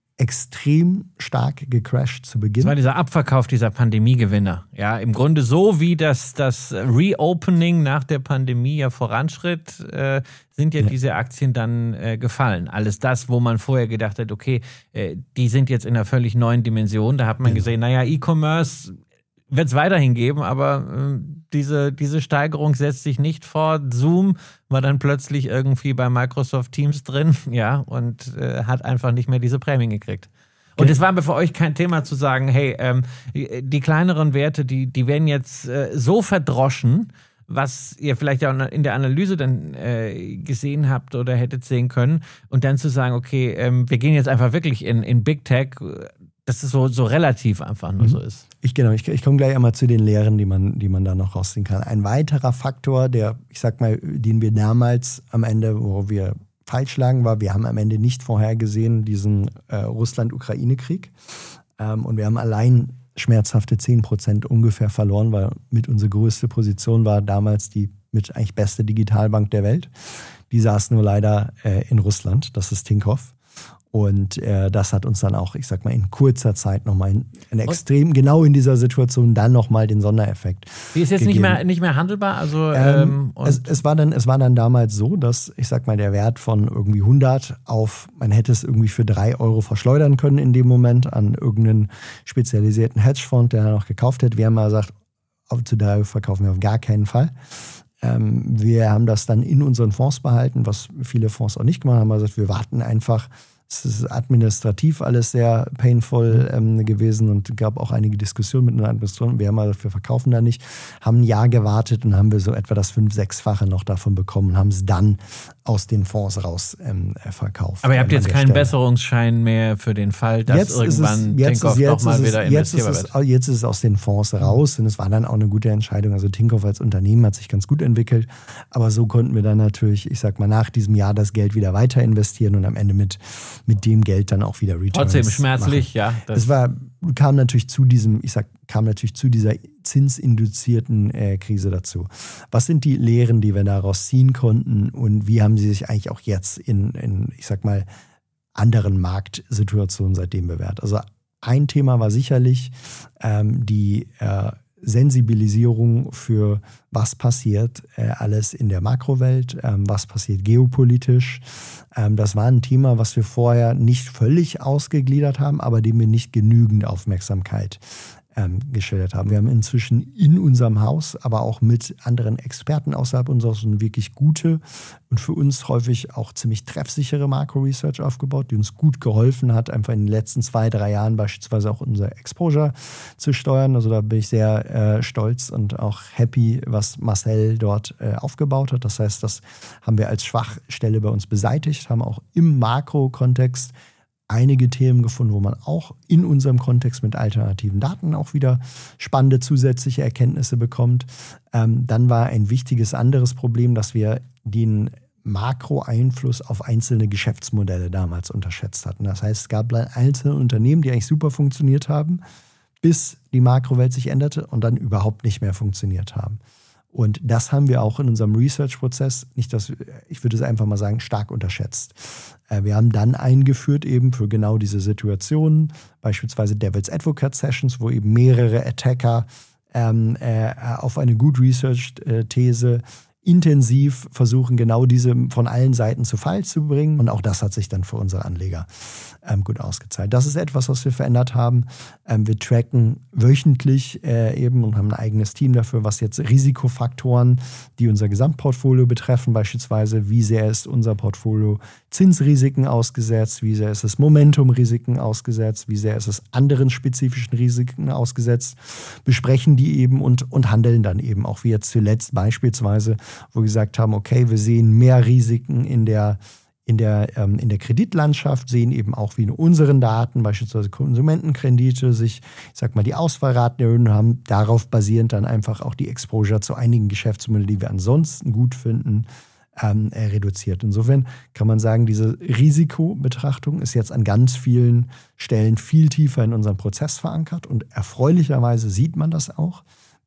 extrem stark gecrashed zu Beginn. Das war dieser Abverkauf dieser Pandemiegewinner. Ja, im Grunde so wie das, das Reopening nach der Pandemie ja voranschritt, äh, sind ja, ja diese Aktien dann äh, gefallen. Alles das, wo man vorher gedacht hat, okay, äh, die sind jetzt in einer völlig neuen Dimension. Da hat man genau. gesehen, naja, E-Commerce wird es weiterhin geben, aber äh, diese, diese Steigerung setzt sich nicht fort. Zoom war dann plötzlich irgendwie bei Microsoft Teams drin, ja, und äh, hat einfach nicht mehr diese Prämien gekriegt. Und okay. Es war für euch kein Thema zu sagen, hey, ähm, die, die kleineren Werte, die, die werden jetzt äh, so verdroschen, was ihr vielleicht ja in der Analyse dann äh, gesehen habt oder hättet sehen können, und dann zu sagen, okay, ähm, wir gehen jetzt einfach wirklich in, in Big Tech, dass es so, so relativ einfach nur mhm. so ist. Ich, genau, ich, ich komme gleich einmal zu den Lehren, die man, die man da noch rausziehen kann. Ein weiterer Faktor, der, ich sag mal, den wir damals am Ende, wo wir falsch lagen, war, wir haben am Ende nicht vorhergesehen diesen äh, Russland-Ukraine-Krieg. Ähm, und wir haben allein schmerzhafte zehn Prozent ungefähr verloren, weil mit unserer größte Position war damals die mit eigentlich beste Digitalbank der Welt. Die saß nur leider äh, in Russland, das ist Tinkoff. Und äh, das hat uns dann auch, ich sag mal, in kurzer Zeit nochmal in, in extrem, genau in dieser Situation dann nochmal den Sondereffekt. Die ist jetzt nicht mehr, nicht mehr handelbar? Also, ähm, ähm, es, es, war dann, es war dann damals so, dass, ich sag mal, der Wert von irgendwie hundert auf, man hätte es irgendwie für drei Euro verschleudern können in dem Moment an irgendeinen spezialisierten Hedgefonds, der dann noch gekauft hätte. Wir haben mal gesagt, auf zu drei Euro verkaufen wir auf gar keinen Fall. Ähm, wir haben das dann in unseren Fonds behalten, was viele Fonds auch nicht gemacht haben. Wir haben gesagt, wir warten einfach. Es ist administrativ alles sehr painful ähm, gewesen und gab auch einige Diskussionen mit den Administratoren. Wir haben gesagt, wir verkaufen da nicht, haben ein Jahr gewartet und haben wir so etwa das fünf-, sechsfache noch davon bekommen und haben es dann aus den Fonds raus ähm, verkauft. Aber ihr habt jetzt keinen Stelle. Besserungsschein mehr für den Fall, dass jetzt irgendwann Tinkoff doch mal wieder investierbar wird. Es, jetzt ist es aus den Fonds raus und es war dann auch eine gute Entscheidung. Also Tinkoff als Unternehmen hat sich ganz gut entwickelt, aber so konnten wir dann natürlich, ich sag mal, nach diesem Jahr das Geld wieder weiter investieren und am Ende mit mit dem Geld dann auch wieder Returns Trotzdem schmerzlich, machen. ja. Es war, kam natürlich zu diesem, ich sag, kam natürlich zu dieser zinsinduzierten äh, Krise dazu. Was sind die Lehren, die wir daraus ziehen konnten und wie haben sie sich eigentlich auch jetzt in, in ich sag mal, anderen Marktsituationen seitdem bewährt? Also ein Thema war sicherlich ähm, die äh, Sensibilisierung für was passiert äh, alles in der Makrowelt, ähm, was passiert geopolitisch. Ähm, das war ein Thema, was wir vorher nicht völlig ausgegliedert haben, aber dem wir nicht genügend Aufmerksamkeit ähm, geschildert haben. Wir haben inzwischen in unserem Haus, aber auch mit anderen Experten außerhalb unseres Hauses eine wirklich gute und für uns häufig auch ziemlich treffsichere Makro-Research aufgebaut, die uns gut geholfen hat, einfach in den letzten zwei, drei Jahren beispielsweise auch unser Exposure zu steuern. Also da bin ich sehr äh, stolz und auch happy, was Marcel dort äh, aufgebaut hat. Das heißt, das haben wir als Schwachstelle bei uns beseitigt, haben auch im Makro-Kontext einige Themen gefunden, wo man auch in unserem Kontext mit alternativen Daten auch wieder spannende zusätzliche Erkenntnisse bekommt. Ähm, dann war ein wichtiges anderes Problem, dass wir den Makro-Einfluss auf einzelne Geschäftsmodelle damals unterschätzt hatten. Das heißt, es gab einzelne Unternehmen, die eigentlich super funktioniert haben, bis die Makrowelt sich änderte und dann überhaupt nicht mehr funktioniert haben. Und das haben wir auch in unserem Research-Prozess, nicht das, ich würde es einfach mal sagen, stark unterschätzt. Wir haben dann eingeführt eben für genau diese Situationen, beispielsweise Devil's Advocate Sessions, wo eben mehrere Attacker ähm, äh, auf eine gut researched äh, These intensiv versuchen, genau diese von allen Seiten zu Fall zu bringen. Und auch das hat sich dann für unsere Anleger ähm, gut ausgezahlt. Das ist etwas, was wir verändert haben. Ähm, wir tracken wöchentlich äh, eben und haben ein eigenes Team dafür, was jetzt Risikofaktoren, die unser Gesamtportfolio betreffen, beispielsweise, wie sehr ist unser Portfolio Zinsrisiken ausgesetzt, wie sehr ist es Momentumrisiken ausgesetzt, wie sehr ist es anderen spezifischen Risiken ausgesetzt, besprechen die eben und, und handeln dann eben auch, wie jetzt zuletzt beispielsweise, wo wir gesagt haben, okay, wir sehen mehr Risiken in der, in der, ähm, in der Kreditlandschaft, sehen eben auch, wie in unseren Daten, beispielsweise Konsumentenkredite, sich, ich sag mal, die Ausfallraten erhöhen und haben darauf basierend dann einfach auch die Exposure zu einigen Geschäftsmodellen, die wir ansonsten gut finden, ähm, äh, reduziert. Insofern kann man sagen, diese Risikobetrachtung ist jetzt an ganz vielen Stellen viel tiefer in unserem Prozess verankert und erfreulicherweise sieht man das auch.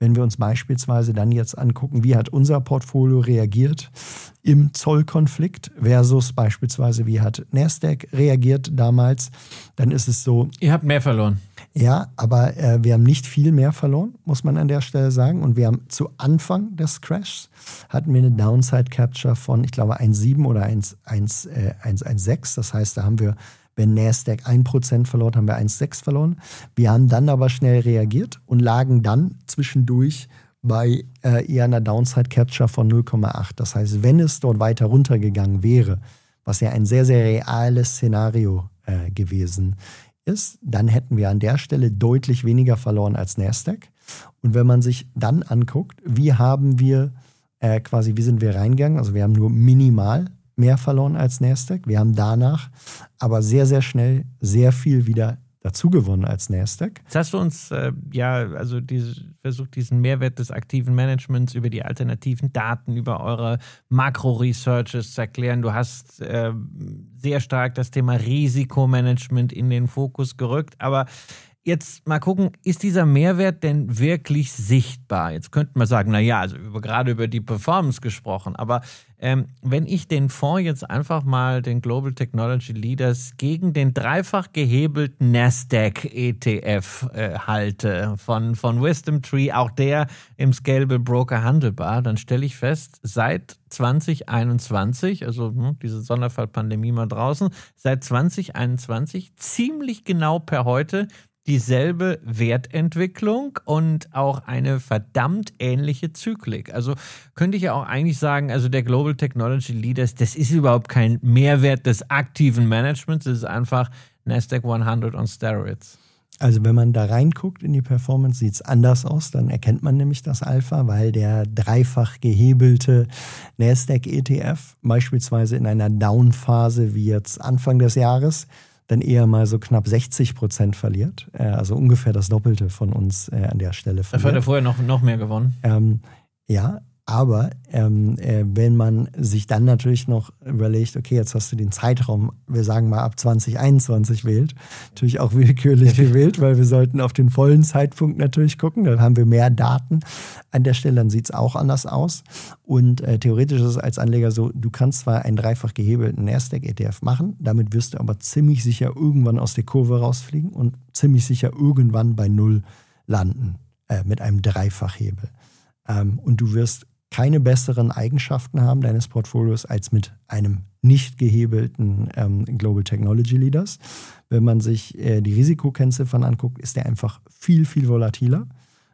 wenn wir uns beispielsweise dann jetzt angucken, wie hat unser Portfolio reagiert im Zollkonflikt versus beispielsweise, wie hat Nasdaq reagiert damals, dann ist es so. Ihr habt mehr verloren. Ja, aber äh, wir haben nicht viel mehr verloren, muss man an der Stelle sagen. Und wir haben zu Anfang des Crashs hatten wir eine Downside Capture von, ich glaube, eins Komma sieben oder eins Komma sechzehn. Das heißt, da haben wir, wenn Nasdaq ein Prozent verloren, haben wir eins Komma sechs verloren. Wir haben dann aber schnell reagiert und lagen dann zwischendurch bei äh, eher einer Downside Capture von null Komma acht. Das heißt, wenn es dort weiter runtergegangen wäre, was ja ein sehr, sehr reales Szenario äh, gewesen ist, dann hätten wir an der Stelle deutlich weniger verloren als Nasdaq. Und wenn man sich dann anguckt, wie haben wir äh, quasi, wie sind wir reingegangen? Also wir haben nur minimal mehr verloren als Nasdaq. Wir haben danach aber sehr, sehr schnell sehr viel wieder dazu gewonnen als Nasdaq. Jetzt hast du uns äh, ja also diese, versucht, diesen Mehrwert des aktiven Managements über die alternativen Daten, über eure Makro-Researches zu erklären. Du hast äh, sehr stark das Thema Risikomanagement in den Fokus gerückt. Aber jetzt mal gucken, ist dieser Mehrwert denn wirklich sichtbar? Jetzt könnte man sagen, naja, also über, gerade über die Performance gesprochen, aber ähm, wenn ich den Fonds jetzt einfach mal, den Global Technology Leaders, gegen den dreifach gehebelten Nasdaq E T F äh, halte, von, von Wisdom Tree, auch der im Scalable Broker handelbar, dann stelle ich fest, seit zwanzig einundzwanzig, also hm, diese Sonderfallpandemie mal draußen, seit zwanzig einundzwanzig ziemlich genau per heute dieselbe Wertentwicklung und auch eine verdammt ähnliche Zyklik. Also könnte ich ja auch eigentlich sagen, also der Global Technology Leaders, das ist überhaupt kein Mehrwert des aktiven Managements, das ist einfach Nasdaq hundert on Steroids. Also wenn man da reinguckt in die Performance, sieht es anders aus. Dann erkennt man nämlich das Alpha, weil der dreifach gehebelte Nasdaq E T F beispielsweise in einer Down-Phase wie jetzt Anfang des Jahres dann eher mal so knapp sechzig Prozent verliert. Äh, also ungefähr das Doppelte von uns äh, an der Stelle verliert. Dafür hat er vorher noch, noch mehr gewonnen. Ähm, ja, aber ähm, äh, wenn man sich dann natürlich noch überlegt, okay, jetzt hast du den Zeitraum, wir sagen mal ab zwanzig einundzwanzig wählt, natürlich auch willkürlich gewählt, weil wir sollten auf den vollen Zeitpunkt natürlich gucken, dann haben wir mehr Daten an der Stelle, dann sieht es auch anders aus. Und äh, theoretisch ist es als Anleger so, du kannst zwar einen dreifach gehebelten Nasdaq E T F machen, damit wirst du aber ziemlich sicher irgendwann aus der Kurve rausfliegen und ziemlich sicher irgendwann bei Null landen äh, mit einem Dreifachhebel. Ähm, und du wirst keine besseren Eigenschaften haben deines Portfolios als mit einem nicht gehebelten ähm, Global Technology Leaders. Wenn man sich äh, die Risikokennziffern anguckt, ist der einfach viel, viel volatiler.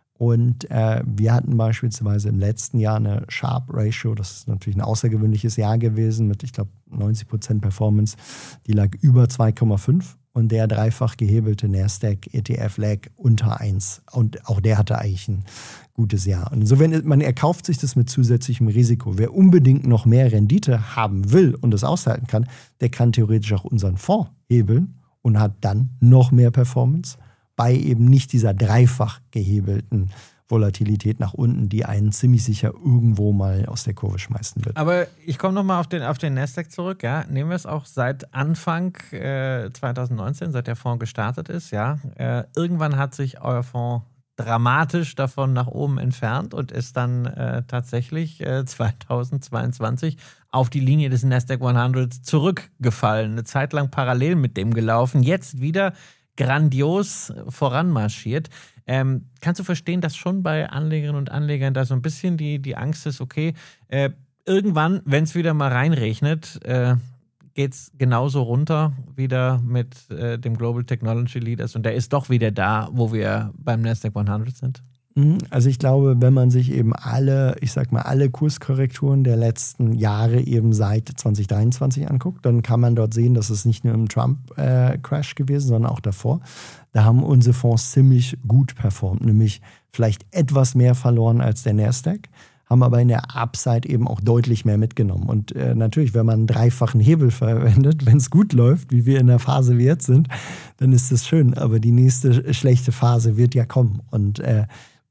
Und äh, wir hatten beispielsweise im letzten Jahr eine Sharpe Ratio, das ist natürlich ein außergewöhnliches Jahr gewesen mit, ich glaube, neunzig Prozent Performance, die lag über zwei Komma fünf und der dreifach gehebelte Nasdaq E T F lag unter eins und auch der hatte eigentlich ein gutes Jahr. Und insofern, man erkauft sich das mit zusätzlichem Risiko. Wer unbedingt noch mehr Rendite haben will und das aushalten kann, der kann theoretisch auch unseren Fonds hebeln und hat dann noch mehr Performance bei eben nicht dieser dreifach gehebelten Volatilität nach unten, die einen ziemlich sicher irgendwo mal aus der Kurve schmeißen wird. Aber ich komme nochmal auf den, auf den Nasdaq zurück. Ja. Nehmen wir es auch seit Anfang äh, zwanzig neunzehn, seit der Fonds gestartet ist. Ja. Äh, irgendwann hat sich euer Fonds dramatisch davon nach oben entfernt und ist dann äh, tatsächlich äh, zweitausendzweiundzwanzig auf die Linie des Nasdaq hundert zurückgefallen. Eine Zeit lang parallel mit dem gelaufen, jetzt wieder grandios voranmarschiert. Ähm, kannst du verstehen, dass schon bei Anlegerinnen und Anlegern da so ein bisschen die, die Angst ist, okay, äh, irgendwann, wenn es wieder mal reinregnet, äh, geht es genauso runter wieder mit äh, dem Global Technology Leaders und der ist doch wieder da, wo wir beim Nasdaq hundert sind? Also ich glaube, wenn man sich eben alle, ich sag mal, alle Kurskorrekturen der letzten Jahre eben seit zwanzig dreiundzwanzig anguckt, dann kann man dort sehen, dass es nicht nur im Trump-Crash äh, gewesen, sondern auch davor. Da haben unsere Fonds ziemlich gut performt, nämlich vielleicht etwas mehr verloren als der Nasdaq, haben aber in der Upside eben auch deutlich mehr mitgenommen. Und äh, natürlich, wenn man einen dreifachen Hebel verwendet, wenn es gut läuft, wie wir in der Phase wie jetzt sind, dann ist das schön. Aber die nächste schlechte Phase wird ja kommen. Und äh,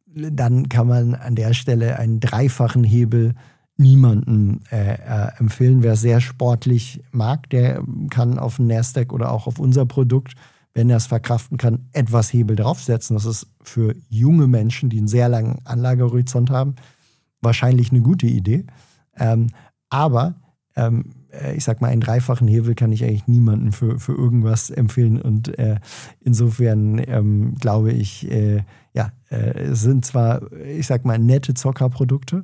dann kann man an der Stelle einen dreifachen Hebel niemandem äh, äh, empfehlen. Wer sehr sportlich mag, der kann auf den Nasdaq oder auch auf unser Produkt, wenn er es verkraften kann, etwas Hebel draufsetzen. Das ist für junge Menschen, die einen sehr langen Anlagehorizont haben, wahrscheinlich eine gute Idee. Ähm, aber ähm, ich sag mal, einen dreifachen Hebel kann ich eigentlich niemandem für, für irgendwas empfehlen. Und äh, insofern ähm, glaube ich, äh, ja, äh, es sind zwar, ich sag mal, nette Zockerprodukte,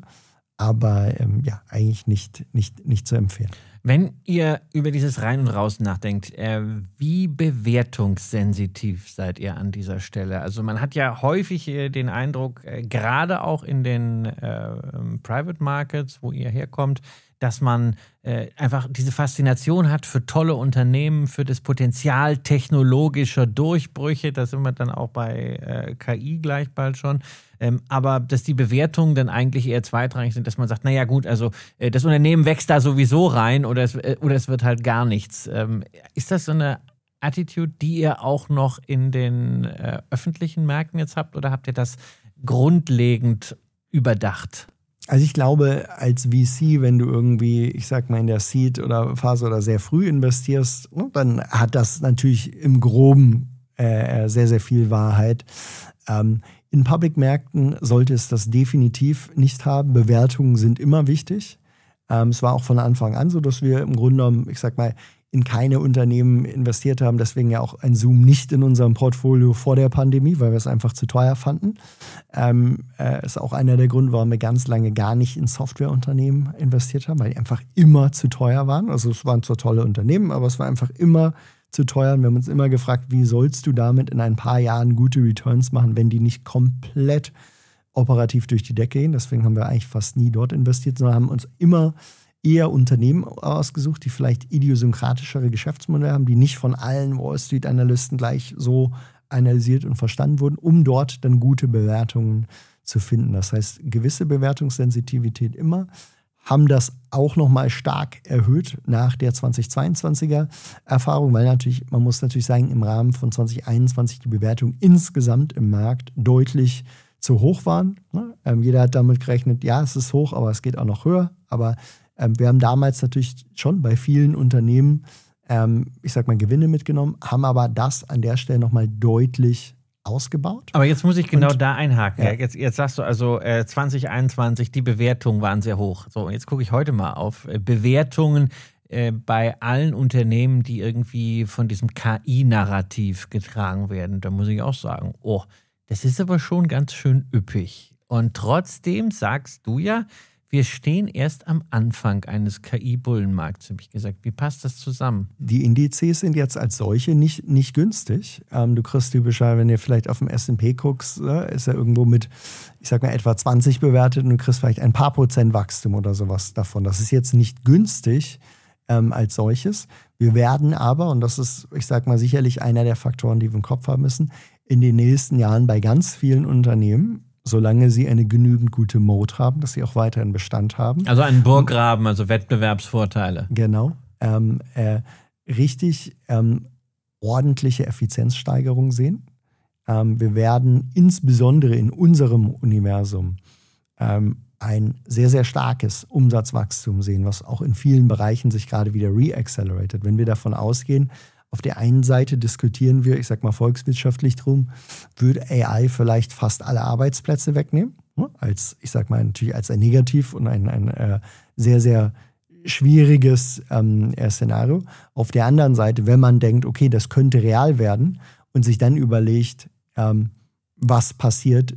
aber ähm, ja, eigentlich nicht, nicht, nicht zu empfehlen. Wenn ihr über dieses Rein und Raus nachdenkt, äh, wie bewertungssensitiv seid ihr an dieser Stelle? Also man hat ja häufig äh, den Eindruck, äh, gerade auch in den äh, Private Markets, wo ihr herkommt, dass man äh, einfach diese Faszination hat für tolle Unternehmen, für das Potenzial technologischer Durchbrüche. Da sind wir dann auch bei äh, K I gleich bald schon. Ähm, aber dass die Bewertungen dann eigentlich eher zweitrangig sind, dass man sagt, naja gut, also äh, das Unternehmen wächst da sowieso rein oder es, äh, oder es wird halt gar nichts. Ähm, ist das so eine Attitude, die ihr auch noch in den äh, öffentlichen Märkten jetzt habt oder habt ihr das grundlegend überdacht? Also ich glaube, als V C, wenn du irgendwie, ich sag mal, in der Seed- oder Phase oder sehr früh investierst, dann hat das natürlich im Groben äh, sehr, sehr viel Wahrheit. Ähm, in Public-Märkten sollte es das definitiv nicht haben. Bewertungen sind immer wichtig. Ähm, es war auch von Anfang an so, dass wir im Grunde genommen, ich sag mal, in keine Unternehmen investiert haben. Deswegen ja auch ein Zoom nicht in unserem Portfolio vor der Pandemie, weil wir es einfach zu teuer fanden. Ähm, äh, ist auch einer der Gründe, warum wir ganz lange gar nicht in Softwareunternehmen investiert haben, weil die einfach immer zu teuer waren. Also es waren zwar tolle Unternehmen, aber es war einfach immer zu teuer. Und wir haben uns immer gefragt, wie sollst du damit in ein paar Jahren gute Returns machen, wenn die nicht komplett operativ durch die Decke gehen. Deswegen haben wir eigentlich fast nie dort investiert, sondern haben uns immer eher Unternehmen ausgesucht, die vielleicht idiosynkratischere Geschäftsmodelle haben, die nicht von allen Wall Street-Analysten gleich so analysiert und verstanden wurden, um dort dann gute Bewertungen zu finden. Das heißt, gewisse Bewertungssensitivität immer, haben das auch nochmal stark erhöht nach der zweitausendzweiundzwanziger Erfahrung, weil natürlich, man muss natürlich sagen, im Rahmen von zweitausendeinundzwanzig die Bewertungen insgesamt im Markt deutlich zu hoch waren. Ähm, jeder hat damit gerechnet, ja, es ist hoch, aber es geht auch noch höher. Aber ähm, wir haben damals natürlich schon bei vielen Unternehmen, ähm, ich sag mal, Gewinne mitgenommen, haben aber das an der Stelle nochmal deutlich ausgebaut. Aber jetzt muss ich genau und, da einhaken. Ja. Jetzt, jetzt sagst du also, äh, zwanzig einundzwanzig, die Bewertungen waren sehr hoch. So, und jetzt gucke ich heute mal auf äh, Bewertungen äh, bei allen Unternehmen, die irgendwie von diesem K I-Narrativ getragen werden. Da muss ich auch sagen, oh, das ist aber schon ganz schön üppig. Und trotzdem sagst du ja, wir stehen erst am Anfang eines K I-Bullenmarkts, habe ich gesagt. Wie passt das zusammen? Die Indizes sind jetzt als solche nicht, nicht günstig. Ähm, du kriegst typischerweise, wenn du vielleicht auf dem S und P guckst, äh, ist er irgendwo mit, ich sag mal, etwa zwanzig bewertet und du kriegst vielleicht ein paar Prozent Wachstum oder sowas davon. Das ist jetzt nicht günstig ähm, als solches. Wir werden aber, und das ist, ich sag mal, sicherlich einer der Faktoren, die wir im Kopf haben müssen, in den nächsten Jahren bei ganz vielen Unternehmen, solange sie eine genügend gute Moat haben, dass sie auch weiterhin Bestand haben. Also einen Burggraben, also Wettbewerbsvorteile. Genau. Ähm, äh, richtig ähm, ordentliche Effizienzsteigerung sehen. Ähm, wir werden insbesondere in unserem Universum ähm, ein sehr, sehr starkes Umsatzwachstum sehen, was auch in vielen Bereichen sich gerade wieder re-accelerated. Wenn wir davon ausgehen, auf der einen Seite diskutieren wir, ich sag mal volkswirtschaftlich drum, würde A I vielleicht fast alle Arbeitsplätze wegnehmen, ne? Als, ich sag mal, natürlich als ein Negativ und ein, ein äh, sehr, sehr schwieriges ähm, Szenario. Auf der anderen Seite, wenn man denkt, okay, das könnte real werden und sich dann überlegt, ähm, was passiert,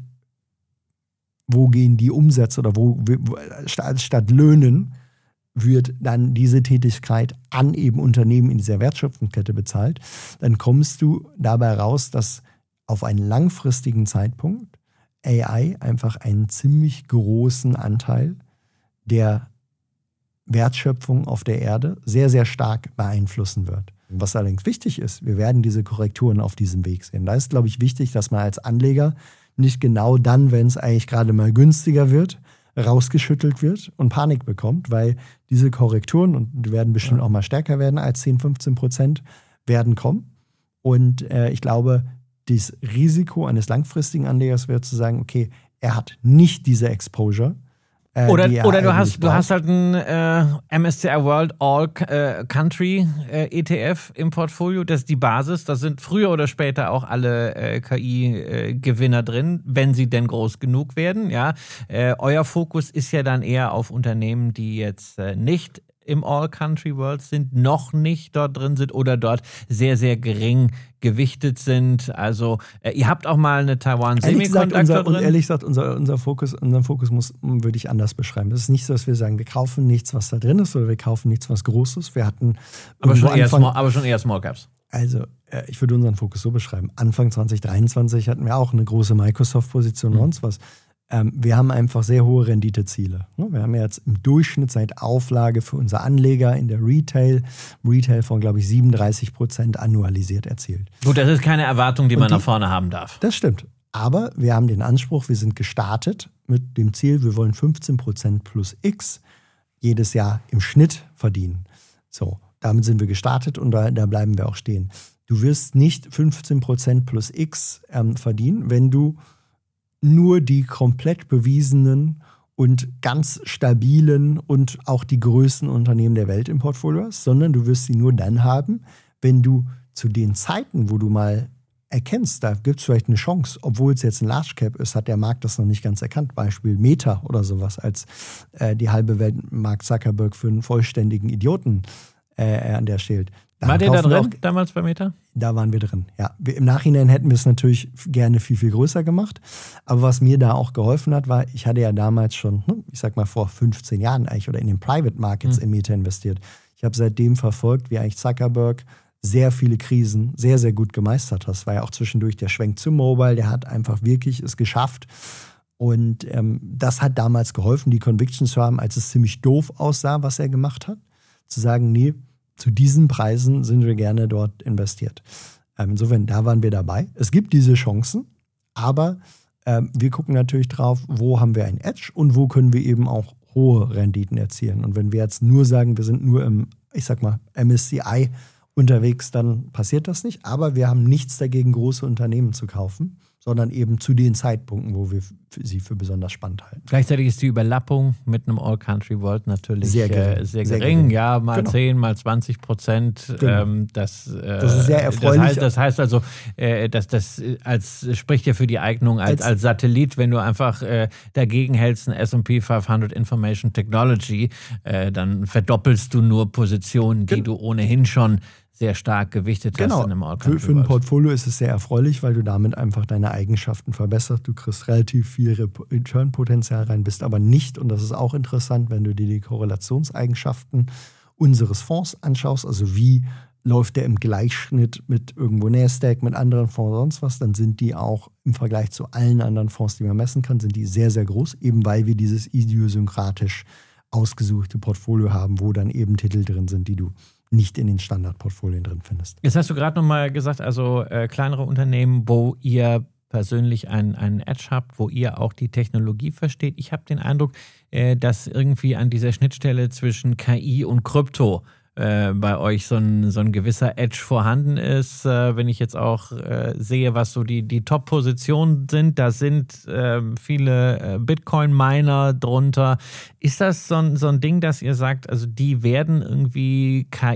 wo gehen die Umsätze oder wo, wo statt, statt Löhnen wird dann diese Tätigkeit an eben Unternehmen in dieser Wertschöpfungskette bezahlt, dann kommst du dabei raus, dass auf einen langfristigen Zeitpunkt A I einfach einen ziemlich großen Anteil der Wertschöpfung auf der Erde sehr, sehr stark beeinflussen wird. Was allerdings wichtig ist, wir werden diese Korrekturen auf diesem Weg sehen. Da ist, glaube ich, wichtig, dass man als Anleger nicht genau dann, wenn es eigentlich gerade mal günstiger wird, rausgeschüttelt wird und Panik bekommt, weil diese Korrekturen, und die werden bestimmt ja. auch mal stärker werden als zehn, fünfzehn Prozent, werden kommen. Und äh, ich glaube, das Risiko eines langfristigen Anlegers wäre zu sagen, okay, er hat nicht diese Exposure Äh, oder die oder er du hast du braucht. hast halt einen äh, M S C I World All äh, Country äh, E T F im Portfolio. Das ist die Basis. Da sind früher oder später auch alle äh, K I-Gewinner äh, drin, wenn sie denn groß genug werden. Ja, äh, euer Fokus ist ja dann eher auf Unternehmen, die jetzt äh, nicht im All-Country-World sind, noch nicht dort drin sind oder dort sehr, sehr gering gewichtet sind. Also äh, ihr habt auch mal eine Taiwan Semiconductor unser, drin. Und ehrlich gesagt, unser, unser Fokus, unseren Fokus muss, würde ich anders beschreiben. Es ist nicht so, dass wir sagen, wir kaufen nichts, was da drin ist, oder wir kaufen nichts, was Großes. Wir hatten aber schon, eher Anfang, small, aber schon eher Small Caps. Also äh, ich würde unseren Fokus so beschreiben. Anfang zwanzig dreiundzwanzig hatten wir auch eine große Microsoft-Position und mhm. sonst was. Ähm, wir haben einfach sehr hohe Renditeziele. Wir haben ja jetzt im Durchschnitt seit Auflage für unsere Anleger in der Retail, Retail von, glaube ich, siebenunddreißig Prozent annualisiert erzielt. Gut, das ist keine Erwartung, die Und man die, nach vorne haben darf. Das stimmt. Aber wir haben den Anspruch, wir sind gestartet mit dem Ziel, wir wollen fünfzehn Prozent plus X jedes Jahr im Schnitt verdienen. So, damit sind wir gestartet und da, da bleiben wir auch stehen. Du wirst nicht fünfzehn Prozent plus X ähm, verdienen, wenn du nur die komplett bewiesenen und ganz stabilen und auch die größten Unternehmen der Welt im Portfolio hast, sondern du wirst sie nur dann haben, wenn du zu den Zeiten, wo du mal erkennst, da gibt es vielleicht eine Chance, obwohl es jetzt ein Large Cap ist, hat der Markt das noch nicht ganz erkannt. Beispiel Meta oder sowas, als äh, die halbe Welt Mark Zuckerberg für einen vollständigen Idioten äh, an der stellt. War der da drin auch, damals bei Meta? Da waren wir drin, ja. Wir, im Nachhinein hätten wir es natürlich gerne viel, viel größer gemacht. Aber was mir da auch geholfen hat, war, ich hatte ja damals schon, ich sag mal vor fünfzehn Jahren eigentlich oder in den Private Markets mhm. in Meta investiert. Ich habe seitdem verfolgt, wie eigentlich Zuckerberg sehr viele Krisen sehr, sehr gut gemeistert hat. Das war ja auch zwischendurch der Schwenk zu Mobile. Der hat einfach wirklich es geschafft. Und ähm, das hat damals geholfen, die Conviction zu haben, als es ziemlich doof aussah, was er gemacht hat. Zu sagen, nee, zu diesen Preisen sind wir gerne dort investiert. Ähm, insofern, da waren wir dabei. Es gibt diese Chancen, aber ähm, wir gucken natürlich drauf, wo haben wir ein Edge und wo können wir eben auch hohe Renditen erzielen. Und wenn wir jetzt nur sagen, wir sind nur im, ich sag mal, M S C I unterwegs, dann passiert das nicht. Aber wir haben nichts dagegen, große Unternehmen zu kaufen, sondern eben zu den Zeitpunkten, wo wir sie für besonders spannend halten. Gleichzeitig ist die Überlappung mit einem All-Country-World natürlich sehr gering. Äh, sehr sehr gering. gering. Ja, mal genau. zehn, mal zwanzig Prozent. Genau. Ähm, das, äh, das ist sehr erfreulich. Das heißt, das heißt also, äh, dass das als spricht ja für die Eignung als, als, als Satellit, wenn du einfach äh, dagegen hältst, ein S und P fünfhundert Information Technology, äh, dann verdoppelst du nur Positionen, die genau. du ohnehin schon sehr stark gewichtet genau. hast in einem All-Country-World. Für, für ein Portfolio ist es sehr erfreulich, weil du damit einfach deine Eigenschaften verbesserst. Du kriegst relativ viel Return-Potenzial rein, bist aber nicht, und das ist auch interessant, wenn du dir die Korrelationseigenschaften unseres Fonds anschaust, also wie läuft der im Gleichschnitt mit irgendwo Nasdaq, mit anderen Fonds, sonst was, dann sind die auch im Vergleich zu allen anderen Fonds, die man messen kann, sind die sehr, sehr groß, eben weil wir dieses idiosynkratisch ausgesuchte Portfolio haben, wo dann eben Titel drin sind, die du nicht in den Standardportfolien drin findest. Jetzt hast du gerade nochmal gesagt, also äh, kleinere Unternehmen, wo ihr persönlich einen, einen Edge habt, wo ihr auch die Technologie versteht. Ich habe den Eindruck, äh, dass irgendwie an dieser Schnittstelle zwischen K I und Krypto äh, bei euch so ein, so ein gewisser Edge vorhanden ist. Äh, wenn ich jetzt auch äh, sehe, was so die, die Top-Positionen sind, da sind äh, viele äh, Bitcoin-Miner drunter. Ist das so ein, so ein Ding, dass ihr sagt, also die werden irgendwie K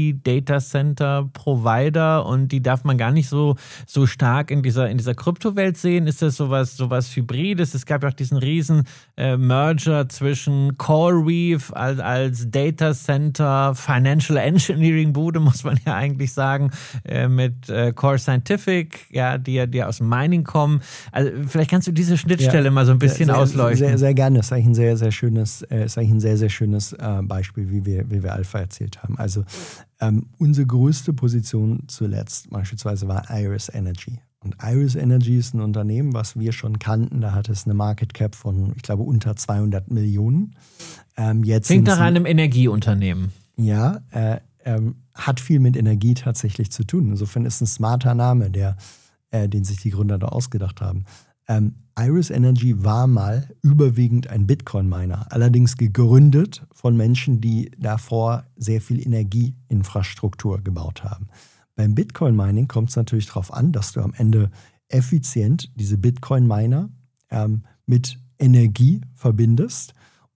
I-Data-Center-Provider und die darf man gar nicht so, so stark in dieser, in dieser Kryptowelt sehen? Ist das sowas, sowas Hybrides? Es gab ja auch diesen riesen äh, Merger zwischen CoreWeave als, als Data-Center, Financial Engineering-Bude, muss man ja eigentlich sagen, äh, mit äh, Core Scientific, ja, die, die aus dem Mining kommen. Also vielleicht kannst du diese Schnittstelle ja, mal so ein bisschen sehr, ausleuchten. Sehr, sehr gerne. Das ist eigentlich ein sehr, sehr schönes Äh, ist eigentlich ein sehr, sehr schönes äh, Beispiel, wie wir, wie wir Alpha erzählt haben. Also ähm, unsere größte Position zuletzt beispielsweise war Iris Energy. Und Iris Energy ist ein Unternehmen, was wir schon kannten. Da hat es eine Market Cap von, ich glaube, unter zweihundert Millionen. Ähm, jetzt Klingt nach einem Energieunternehmen. Ja, äh, ähm, hat viel mit Energie tatsächlich zu tun. Insofern ist ein smarter Name, der, äh, den sich die Gründer da ausgedacht haben. Ähm, Iris Energy war mal überwiegend ein Bitcoin-Miner, allerdings gegründet von Menschen, die davor sehr viel Energieinfrastruktur gebaut haben. Beim Bitcoin-Mining kommt es natürlich darauf an, dass du am Ende effizient diese Bitcoin-Miner ähm, mit Energie verbindest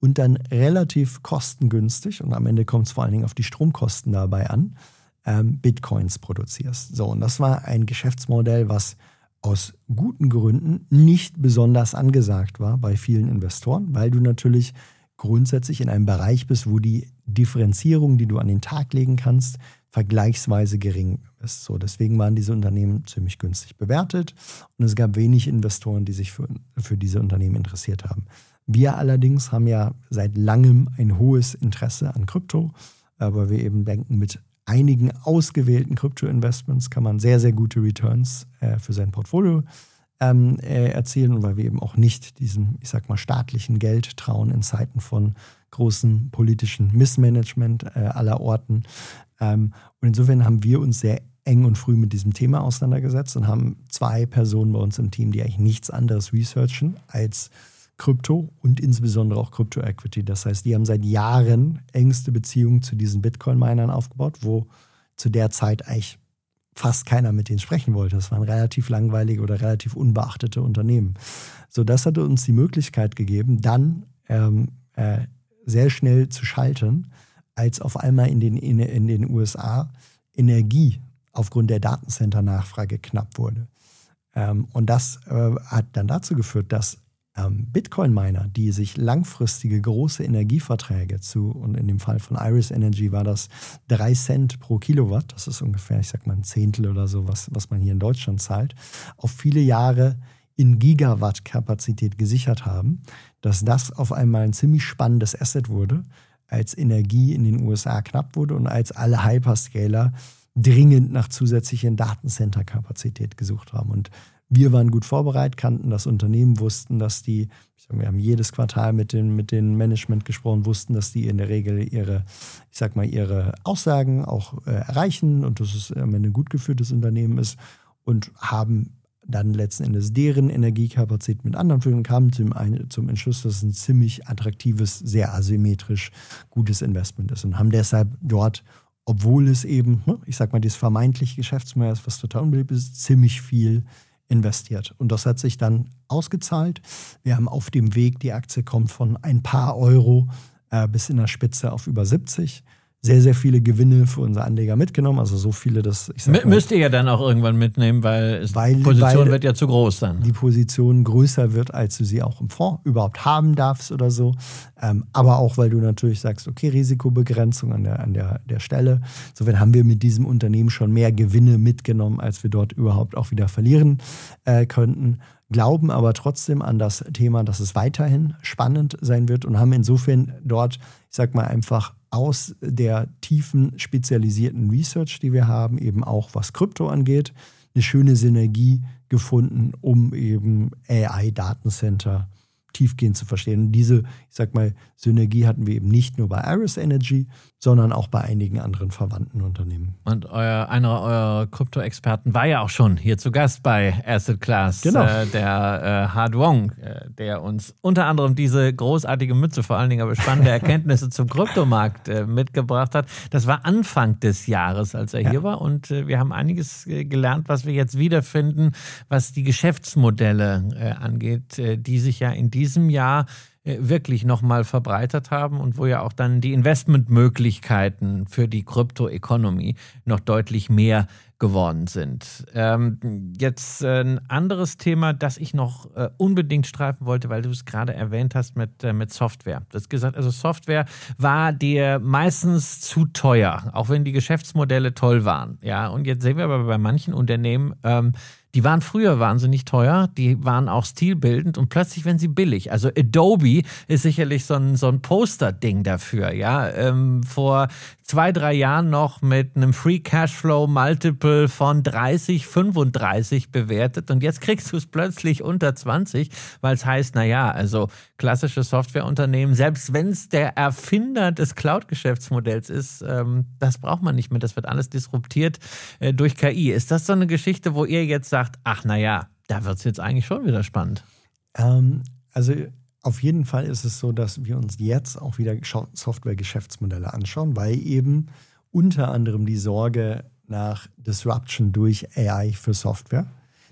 und dann relativ kostengünstig, und am Ende kommt es vor allen Dingen auf die Stromkosten dabei an, ähm, Bitcoins produzierst. So, und das war ein Geschäftsmodell, was aus guten Gründen nicht besonders angesagt war bei vielen Investoren, weil du natürlich grundsätzlich in einem Bereich bist, wo die Differenzierung, die du an den Tag legen kannst, vergleichsweise gering ist. So, deswegen waren diese Unternehmen ziemlich günstig bewertet und es gab wenig Investoren, die sich für, für diese Unternehmen interessiert haben. Wir allerdings haben ja seit langem ein hohes Interesse an Krypto, aber wir eben denken, mit einigen ausgewählten Krypto-Investments kann man sehr, sehr gute Returns äh, für sein Portfolio ähm, äh, erzielen, und weil wir eben auch nicht diesem, ich sag mal, staatlichen Geld trauen in Zeiten von großen politischen Missmanagement äh, aller Orten. Ähm, und insofern haben wir uns sehr eng und früh mit diesem Thema auseinandergesetzt und haben zwei Personen bei uns im Team, die eigentlich nichts anderes researchen als Krypto und insbesondere auch Krypto-Equity. Das heißt, die haben seit Jahren engste Beziehungen zu diesen Bitcoin-Minern aufgebaut, wo zu der Zeit eigentlich fast keiner mit denen sprechen wollte. Das waren relativ langweilige oder relativ unbeachtete Unternehmen. So, das hatte uns die Möglichkeit gegeben, dann ähm, äh, sehr schnell zu schalten, als auf einmal in den, in, in den U S A Energie aufgrund der Datencenter-Nachfrage knapp wurde. Ähm, und das äh, hat dann dazu geführt, dass ähm, Bitcoin-Miner, die sich langfristige große Energieverträge zu, und in dem Fall von Iris Energy war das drei Cent pro Kilowatt, das ist ungefähr, ich sag mal, ein Zehntel oder so, was, was man hier in Deutschland zahlt, auf viele Jahre in Gigawatt-Kapazität gesichert haben, dass das auf einmal ein ziemlich spannendes Asset wurde, als Energie in den U S A knapp wurde und als alle Hyperscaler dringend nach zusätzlichen Datencenter-Kapazität gesucht haben. Und wir waren gut vorbereitet, kannten das Unternehmen, wussten, dass die, ich sag, wir haben jedes Quartal mit den, mit den Management gesprochen, wussten, dass die in der Regel ihre, ich sag mal, ihre Aussagen auch äh, erreichen und dass es am Ende ein gut geführtes Unternehmen ist, und haben dann letzten Endes deren Energiekapazität mit anderen Firmen, kamen zum, zum Entschluss, dass es ein ziemlich attraktives, sehr asymmetrisch gutes Investment ist, und haben deshalb dort, obwohl es eben, ich sag mal, dieses vermeintliche Geschäftsmodell ist, was total unbeliebt ist, ziemlich viel investiert. Und das hat sich dann ausgezahlt. Wir haben auf dem Weg, die Aktie kommt von ein paar Euro äh, bis in der Spitze auf über siebzig. Sehr, sehr viele Gewinne für unsere Anleger mitgenommen. Also so viele, dass ich sag mal, müsst ihr ja dann auch irgendwann mitnehmen, weil, es, weil die Position weil wird ja zu groß dann. Die Position größer wird, als du sie auch im Fonds überhaupt haben darfst oder so. Ähm, aber auch, weil du natürlich sagst, okay, Risikobegrenzung an der, an der, der Stelle. Insofern haben wir mit diesem Unternehmen schon mehr Gewinne mitgenommen, als wir dort überhaupt auch wieder verlieren äh, könnten. Glauben aber trotzdem an das Thema, dass es weiterhin spannend sein wird, und haben insofern dort, ich sag mal, einfach aus der tiefen spezialisierten Research, die wir haben, eben auch was Krypto angeht, eine schöne Synergie gefunden, um eben A I-Datencenter tiefgehend zu verstehen. Und diese, ich sag mal, Synergie hatten wir eben nicht nur bei Iris Energy, sondern auch bei einigen anderen verwandten Unternehmen. Und euer, einer eurer Krypto-Experten war ja auch schon hier zu Gast bei Asset Class, genau. äh, der äh, Hard Wong, äh, der uns unter anderem diese großartige Mütze, vor allen Dingen aber spannende Erkenntnisse zum Kryptomarkt äh, mitgebracht hat. Das war Anfang des Jahres, als er ja. hier war, und äh, wir haben einiges äh, gelernt, was wir jetzt wiederfinden, was die Geschäftsmodelle äh, angeht, äh, die sich ja in diesem Jahr wirklich nochmal verbreitert haben und wo ja auch dann die Investmentmöglichkeiten für die Krypto-Economy noch deutlich mehr geworden sind. Ähm, jetzt äh, ein anderes Thema, das ich noch äh, unbedingt streifen wollte, weil du es gerade erwähnt hast mit, äh, mit Software. Du hast gesagt, also Software war dir meistens zu teuer, auch wenn die Geschäftsmodelle toll waren. Ja, und jetzt sehen wir aber bei manchen Unternehmen, ähm, die waren früher wahnsinnig teuer, die waren auch stilbildend, und plötzlich werden sie billig. Also Adobe ist sicherlich so ein, so ein Poster-Ding dafür. Ja? Ähm, vor zwei, drei Jahren noch mit einem Free Cashflow Multiple von dreißig, fünfunddreißig bewertet, und jetzt kriegst du es plötzlich unter zwanzig, weil es heißt, naja, also klassische Softwareunternehmen, selbst wenn es der Erfinder des Cloud-Geschäftsmodells ist, ähm, das braucht man nicht mehr, das wird alles disruptiert äh, durch K I. Ist das so eine Geschichte, wo ihr jetzt sagt, ach naja, da wird es jetzt eigentlich schon wieder spannend? Ähm, also auf jeden Fall ist es so, dass wir uns jetzt auch wieder Software-Geschäftsmodelle anschauen, weil eben unter anderem die Sorge nach Disruption durch A I für Software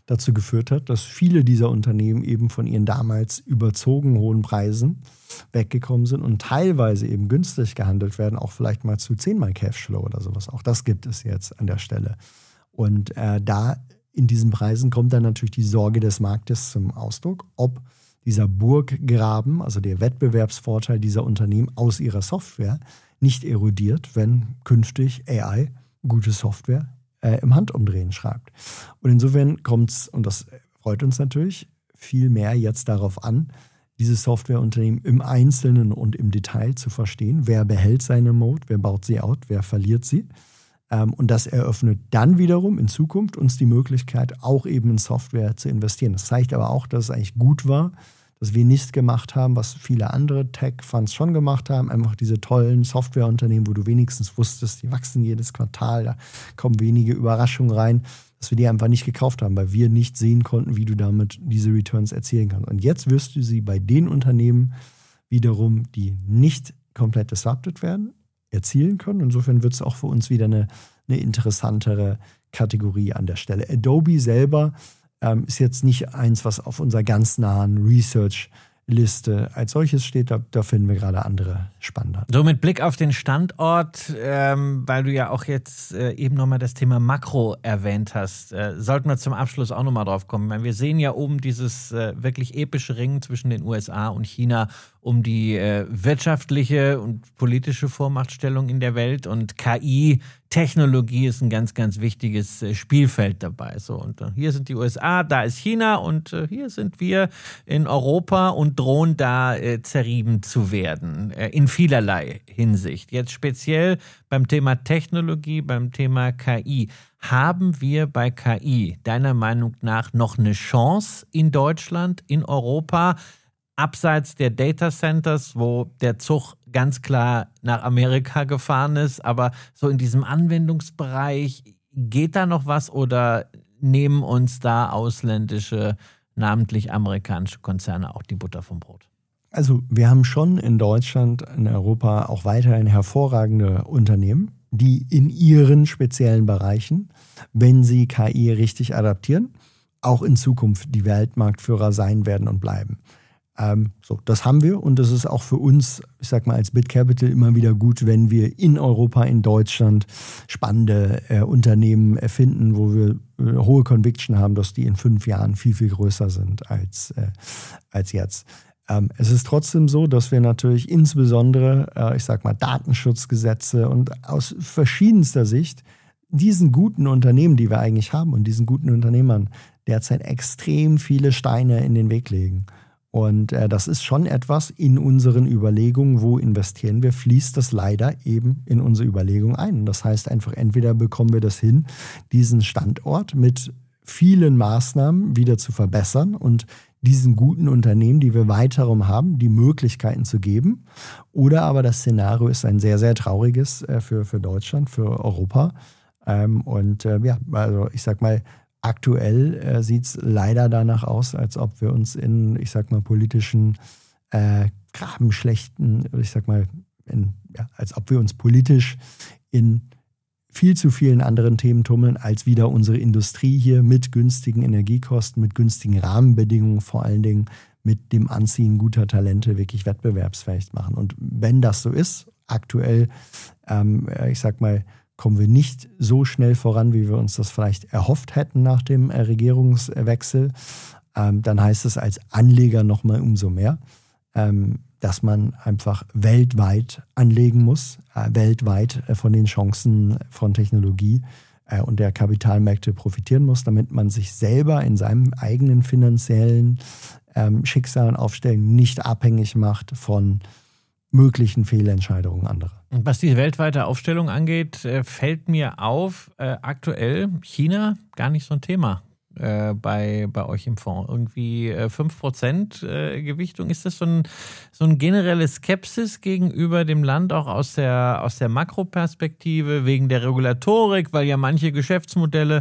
dazu geführt hat, dass viele dieser Unternehmen eben von ihren damals überzogen hohen Preisen weggekommen sind und teilweise eben günstig gehandelt werden, auch vielleicht mal zu zehnmal Cashflow oder sowas. Auch das gibt es jetzt an der Stelle. Und äh, da in diesen Preisen kommt dann natürlich die Sorge des Marktes zum Ausdruck, ob dieser Burggraben, also der Wettbewerbsvorteil dieser Unternehmen aus ihrer Software, nicht erodiert, wenn künftig A I gute Software äh, im Handumdrehen schreibt. Und insofern kommt es, und das freut uns natürlich, viel mehr jetzt darauf an, diese Softwareunternehmen im Einzelnen und im Detail zu verstehen. Wer behält seine Moat, wer baut sie out, wer verliert sie. Ähm, und das eröffnet dann wiederum in Zukunft uns die Möglichkeit, auch eben in Software zu investieren. Das zeigt aber auch, dass es eigentlich gut war, dass wir nicht gemacht haben, was viele andere Tech-Funds schon gemacht haben. Einfach diese tollen Softwareunternehmen, wo du wenigstens wusstest, die wachsen jedes Quartal, da kommen wenige Überraschungen rein, dass wir die einfach nicht gekauft haben, weil wir nicht sehen konnten, wie du damit diese Returns erzielen kannst. Und jetzt wirst du sie bei den Unternehmen wiederum, die nicht komplett disrupted werden, erzielen können. Insofern wird es auch für uns wieder eine, eine interessantere Kategorie an der Stelle. Adobe selber ähm, ist jetzt nicht eins, was auf unserer ganz nahen Research-Liste als solches steht. Da, da finden wir gerade andere spannender. So mit Blick auf den Standort, ähm, weil du ja auch jetzt äh, eben nochmal das Thema Makro erwähnt hast, äh, sollten wir zum Abschluss auch nochmal drauf kommen. Weil wir sehen ja oben dieses äh, wirklich epische Ringen zwischen den U S A und China um die äh, wirtschaftliche und politische Vormachtstellung in der Welt, und K I-Technologie ist ein ganz, ganz wichtiges äh, Spielfeld dabei. So, und äh, hier sind die U S A, da ist China, und äh, hier sind wir in Europa und drohen da äh, zerrieben zu werden, äh, in vielerlei Hinsicht. Jetzt speziell beim Thema Technologie, beim Thema K I. Haben wir bei K I deiner Meinung nach noch eine Chance in Deutschland, in Europa, abseits der Data Centers, wo der Zug ganz klar nach Amerika gefahren ist, aber so in diesem Anwendungsbereich, geht da noch was, oder nehmen uns da ausländische, namentlich amerikanische Konzerne auch die Butter vom Brot? Also wir haben schon in Deutschland, in Europa auch weiterhin hervorragende Unternehmen, die in ihren speziellen Bereichen, wenn sie K I richtig adaptieren, auch in Zukunft die Weltmarktführer sein werden und bleiben. Ähm, so, das haben wir, und das ist auch für uns, ich sag mal als BitCapital, immer wieder gut, wenn wir in Europa, in Deutschland spannende äh, Unternehmen erfinden, wo wir äh, hohe Conviction haben, dass die in fünf Jahren viel, viel größer sind als, äh, als jetzt. Ähm, es ist trotzdem so, dass wir natürlich insbesondere, äh, ich sag mal, Datenschutzgesetze und aus verschiedenster Sicht diesen guten Unternehmen, die wir eigentlich haben, und diesen guten Unternehmern derzeit extrem viele Steine in den Weg legen. Und äh, das ist schon etwas in unseren Überlegungen, wo investieren wir, fließt das leider eben in unsere Überlegungen ein. Das heißt einfach, entweder bekommen wir das hin, diesen Standort mit vielen Maßnahmen wieder zu verbessern und diesen guten Unternehmen, die wir weiterum haben, die Möglichkeiten zu geben. Oder aber das Szenario ist ein sehr, sehr trauriges äh, für, für Deutschland, für Europa. Ähm, und äh, ja, also ich sag mal, aktuell äh, sieht es leider danach aus, als ob wir uns in, ich sag mal, politischen äh, Grabenschlechten, ich sag mal, in, ja, als ob wir uns politisch in viel zu vielen anderen Themen tummeln, als wieder unsere Industrie hier mit günstigen Energiekosten, mit günstigen Rahmenbedingungen, vor allen Dingen mit dem Anziehen guter Talente wirklich wettbewerbsfähig machen. Und wenn das so ist, aktuell, ähm, ich sag mal, kommen wir nicht so schnell voran, wie wir uns das vielleicht erhofft hätten nach dem Regierungswechsel, ähm, dann heißt es als Anleger nochmal umso mehr, ähm, dass man einfach weltweit anlegen muss, äh, weltweit äh, von den Chancen von Technologie äh, und der Kapitalmärkte profitieren muss, damit man sich selber in seinem eigenen finanziellen ähm, Schicksal und Aufstellung nicht abhängig macht von möglichen Fehlentscheidungen anderer. Und was die weltweite Aufstellung angeht, äh, fällt mir auf, äh, aktuell China gar nicht so ein Thema äh, bei, bei euch im Fonds. Irgendwie äh, fünf Prozent äh, Gewichtung. Ist das so ein, so ein generelle Skepsis gegenüber dem Land, auch aus der, aus der Makroperspektive, wegen der Regulatorik, weil ja manche Geschäftsmodelle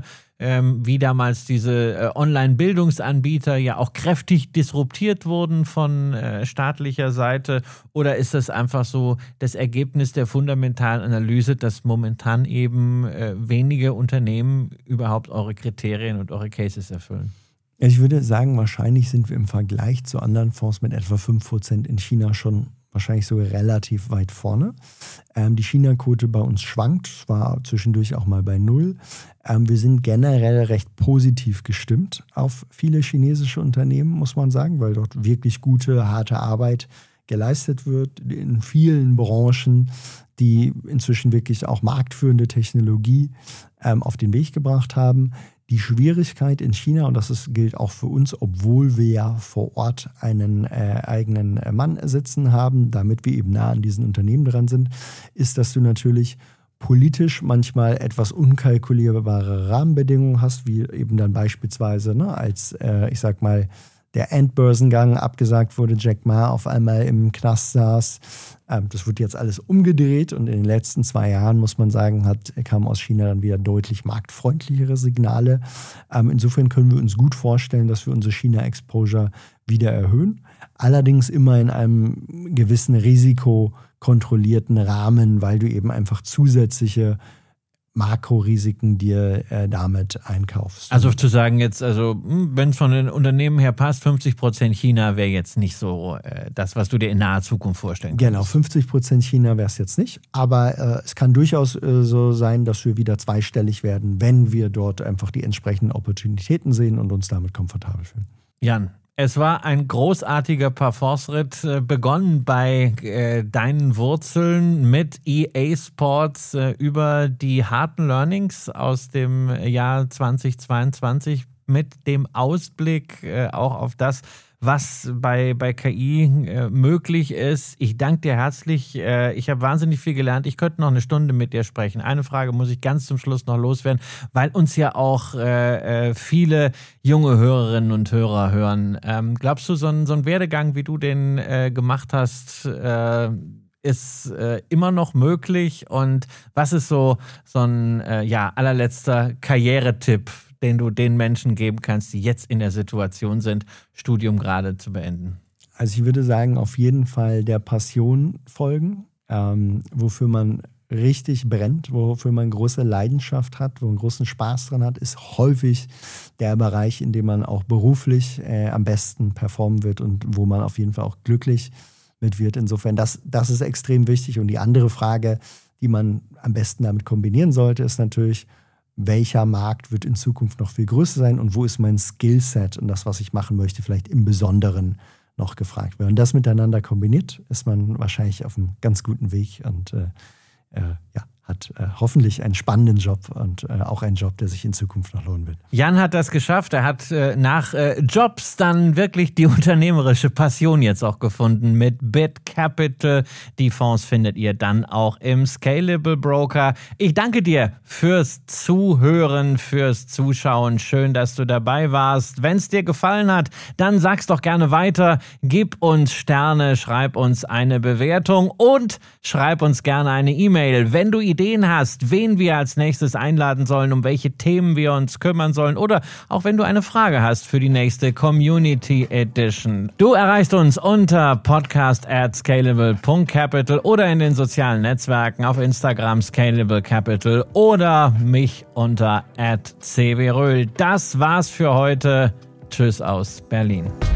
ähm, wie damals diese äh, Online-Bildungsanbieter ja auch kräftig disruptiert wurden von äh, staatlicher Seite? Oder ist das einfach so das Ergebnis der fundamentalen Analyse, dass momentan eben äh, wenige Unternehmen überhaupt eure Kriterien und eure Cases erfüllen? Ich würde sagen, wahrscheinlich sind wir im Vergleich zu anderen Fonds mit etwa fünf Prozent in China schon wahrscheinlich sogar relativ weit vorne. Ähm, die China-Quote bei uns schwankt, es war zwischendurch auch mal bei null. Ähm, wir sind generell recht positiv gestimmt auf viele chinesische Unternehmen, muss man sagen, weil dort wirklich gute, harte Arbeit geleistet wird in vielen Branchen, die inzwischen wirklich auch marktführende Technologie ähm, auf den Weg gebracht haben. Die Schwierigkeit in China, und das ist, gilt auch für uns, obwohl wir ja vor Ort einen äh, eigenen Mann sitzen haben, damit wir eben nah an diesen Unternehmen dran sind, ist, dass du natürlich politisch manchmal etwas unkalkulierbare Rahmenbedingungen hast, wie eben dann beispielsweise, ne, als, äh, ich sag mal, der Endbörsengang abgesagt wurde, Jack Ma auf einmal im Knast saß. Ähm, das wird jetzt alles umgedreht und in den letzten zwei Jahren, muss man sagen, hat, kamen aus China dann wieder deutlich marktfreundlichere Signale. Ähm, insofern können wir uns gut vorstellen, dass wir unsere China-Exposure wieder erhöhen. Allerdings immer in einem gewissen risikokontrollierten Rahmen, weil du eben einfach zusätzliche Makrorisiken dir äh, damit einkaufst. Also zu sagen jetzt, also wenn es von den Unternehmen her passt, fünfzig Prozent China wäre jetzt nicht so äh, das, was du dir in naher Zukunft vorstellen kannst. Genau, fünfzig Prozent China wäre es jetzt nicht, aber äh, es kann durchaus äh, so sein, dass wir wieder zweistellig werden, wenn wir dort einfach die entsprechenden Opportunitäten sehen und uns damit komfortabel fühlen. Jan, es war ein großartiger Parforce-Ritt, äh, begonnen bei äh, deinen Wurzeln mit E A Sports äh, über die harten Learnings aus dem Jahr zweitausendzweiundzwanzig mit dem Ausblick äh, auch auf das, was bei, bei K I äh, möglich ist. Ich danke dir herzlich. Äh, ich habe wahnsinnig viel gelernt. Ich könnte noch eine Stunde mit dir sprechen. Eine Frage muss ich ganz zum Schluss noch loswerden, weil uns ja auch äh, äh, viele junge Hörerinnen und Hörer hören. Ähm, glaubst du, so ein, so ein Werdegang, wie du den äh, gemacht hast, äh, ist äh, immer noch möglich? Und was ist so, so ein äh, ja, allerletzter Karrieretipp, den du den Menschen geben kannst, die jetzt in der Situation sind, Studium gerade zu beenden? Also ich würde sagen, auf jeden Fall der Passion folgen, ähm, wofür man richtig brennt, wofür man große Leidenschaft hat, wo man großen Spaß dran hat, ist häufig der Bereich, in dem man auch beruflich äh, am besten performen wird und wo man auf jeden Fall auch glücklich mit wird. Insofern, das, das ist extrem wichtig. Und die andere Frage, die man am besten damit kombinieren sollte, ist natürlich, welcher Markt wird in Zukunft noch viel größer sein und wo ist mein Skillset und das, was ich machen möchte, vielleicht im Besonderen noch gefragt. Wenn man das miteinander kombiniert, ist man wahrscheinlich auf einem ganz guten Weg und äh, äh, ja, hat äh, hoffentlich einen spannenden Job und äh, auch einen Job, der sich in Zukunft noch lohnen wird. Jan hat das geschafft. Er hat äh, nach äh, Jobs dann wirklich die unternehmerische Passion jetzt auch gefunden mit Bit Capital. Die Fonds findet ihr dann auch im Scalable Broker. Ich danke dir fürs Zuhören, fürs Zuschauen. Schön, dass du dabei warst. Wenn es dir gefallen hat, dann sag's doch gerne weiter. Gib uns Sterne, schreib uns eine Bewertung und schreib uns gerne eine E-Mail, wenn du Ideen hast, wen wir als nächstes einladen sollen, um welche Themen wir uns kümmern sollen oder auch wenn du eine Frage hast für die nächste Community Edition. Du erreichst uns unter podcast at scalable punkt capital oder in den sozialen Netzwerken auf Instagram Scalable Capital oder mich unter at cwröhl. Das war's für heute. Tschüss aus Berlin.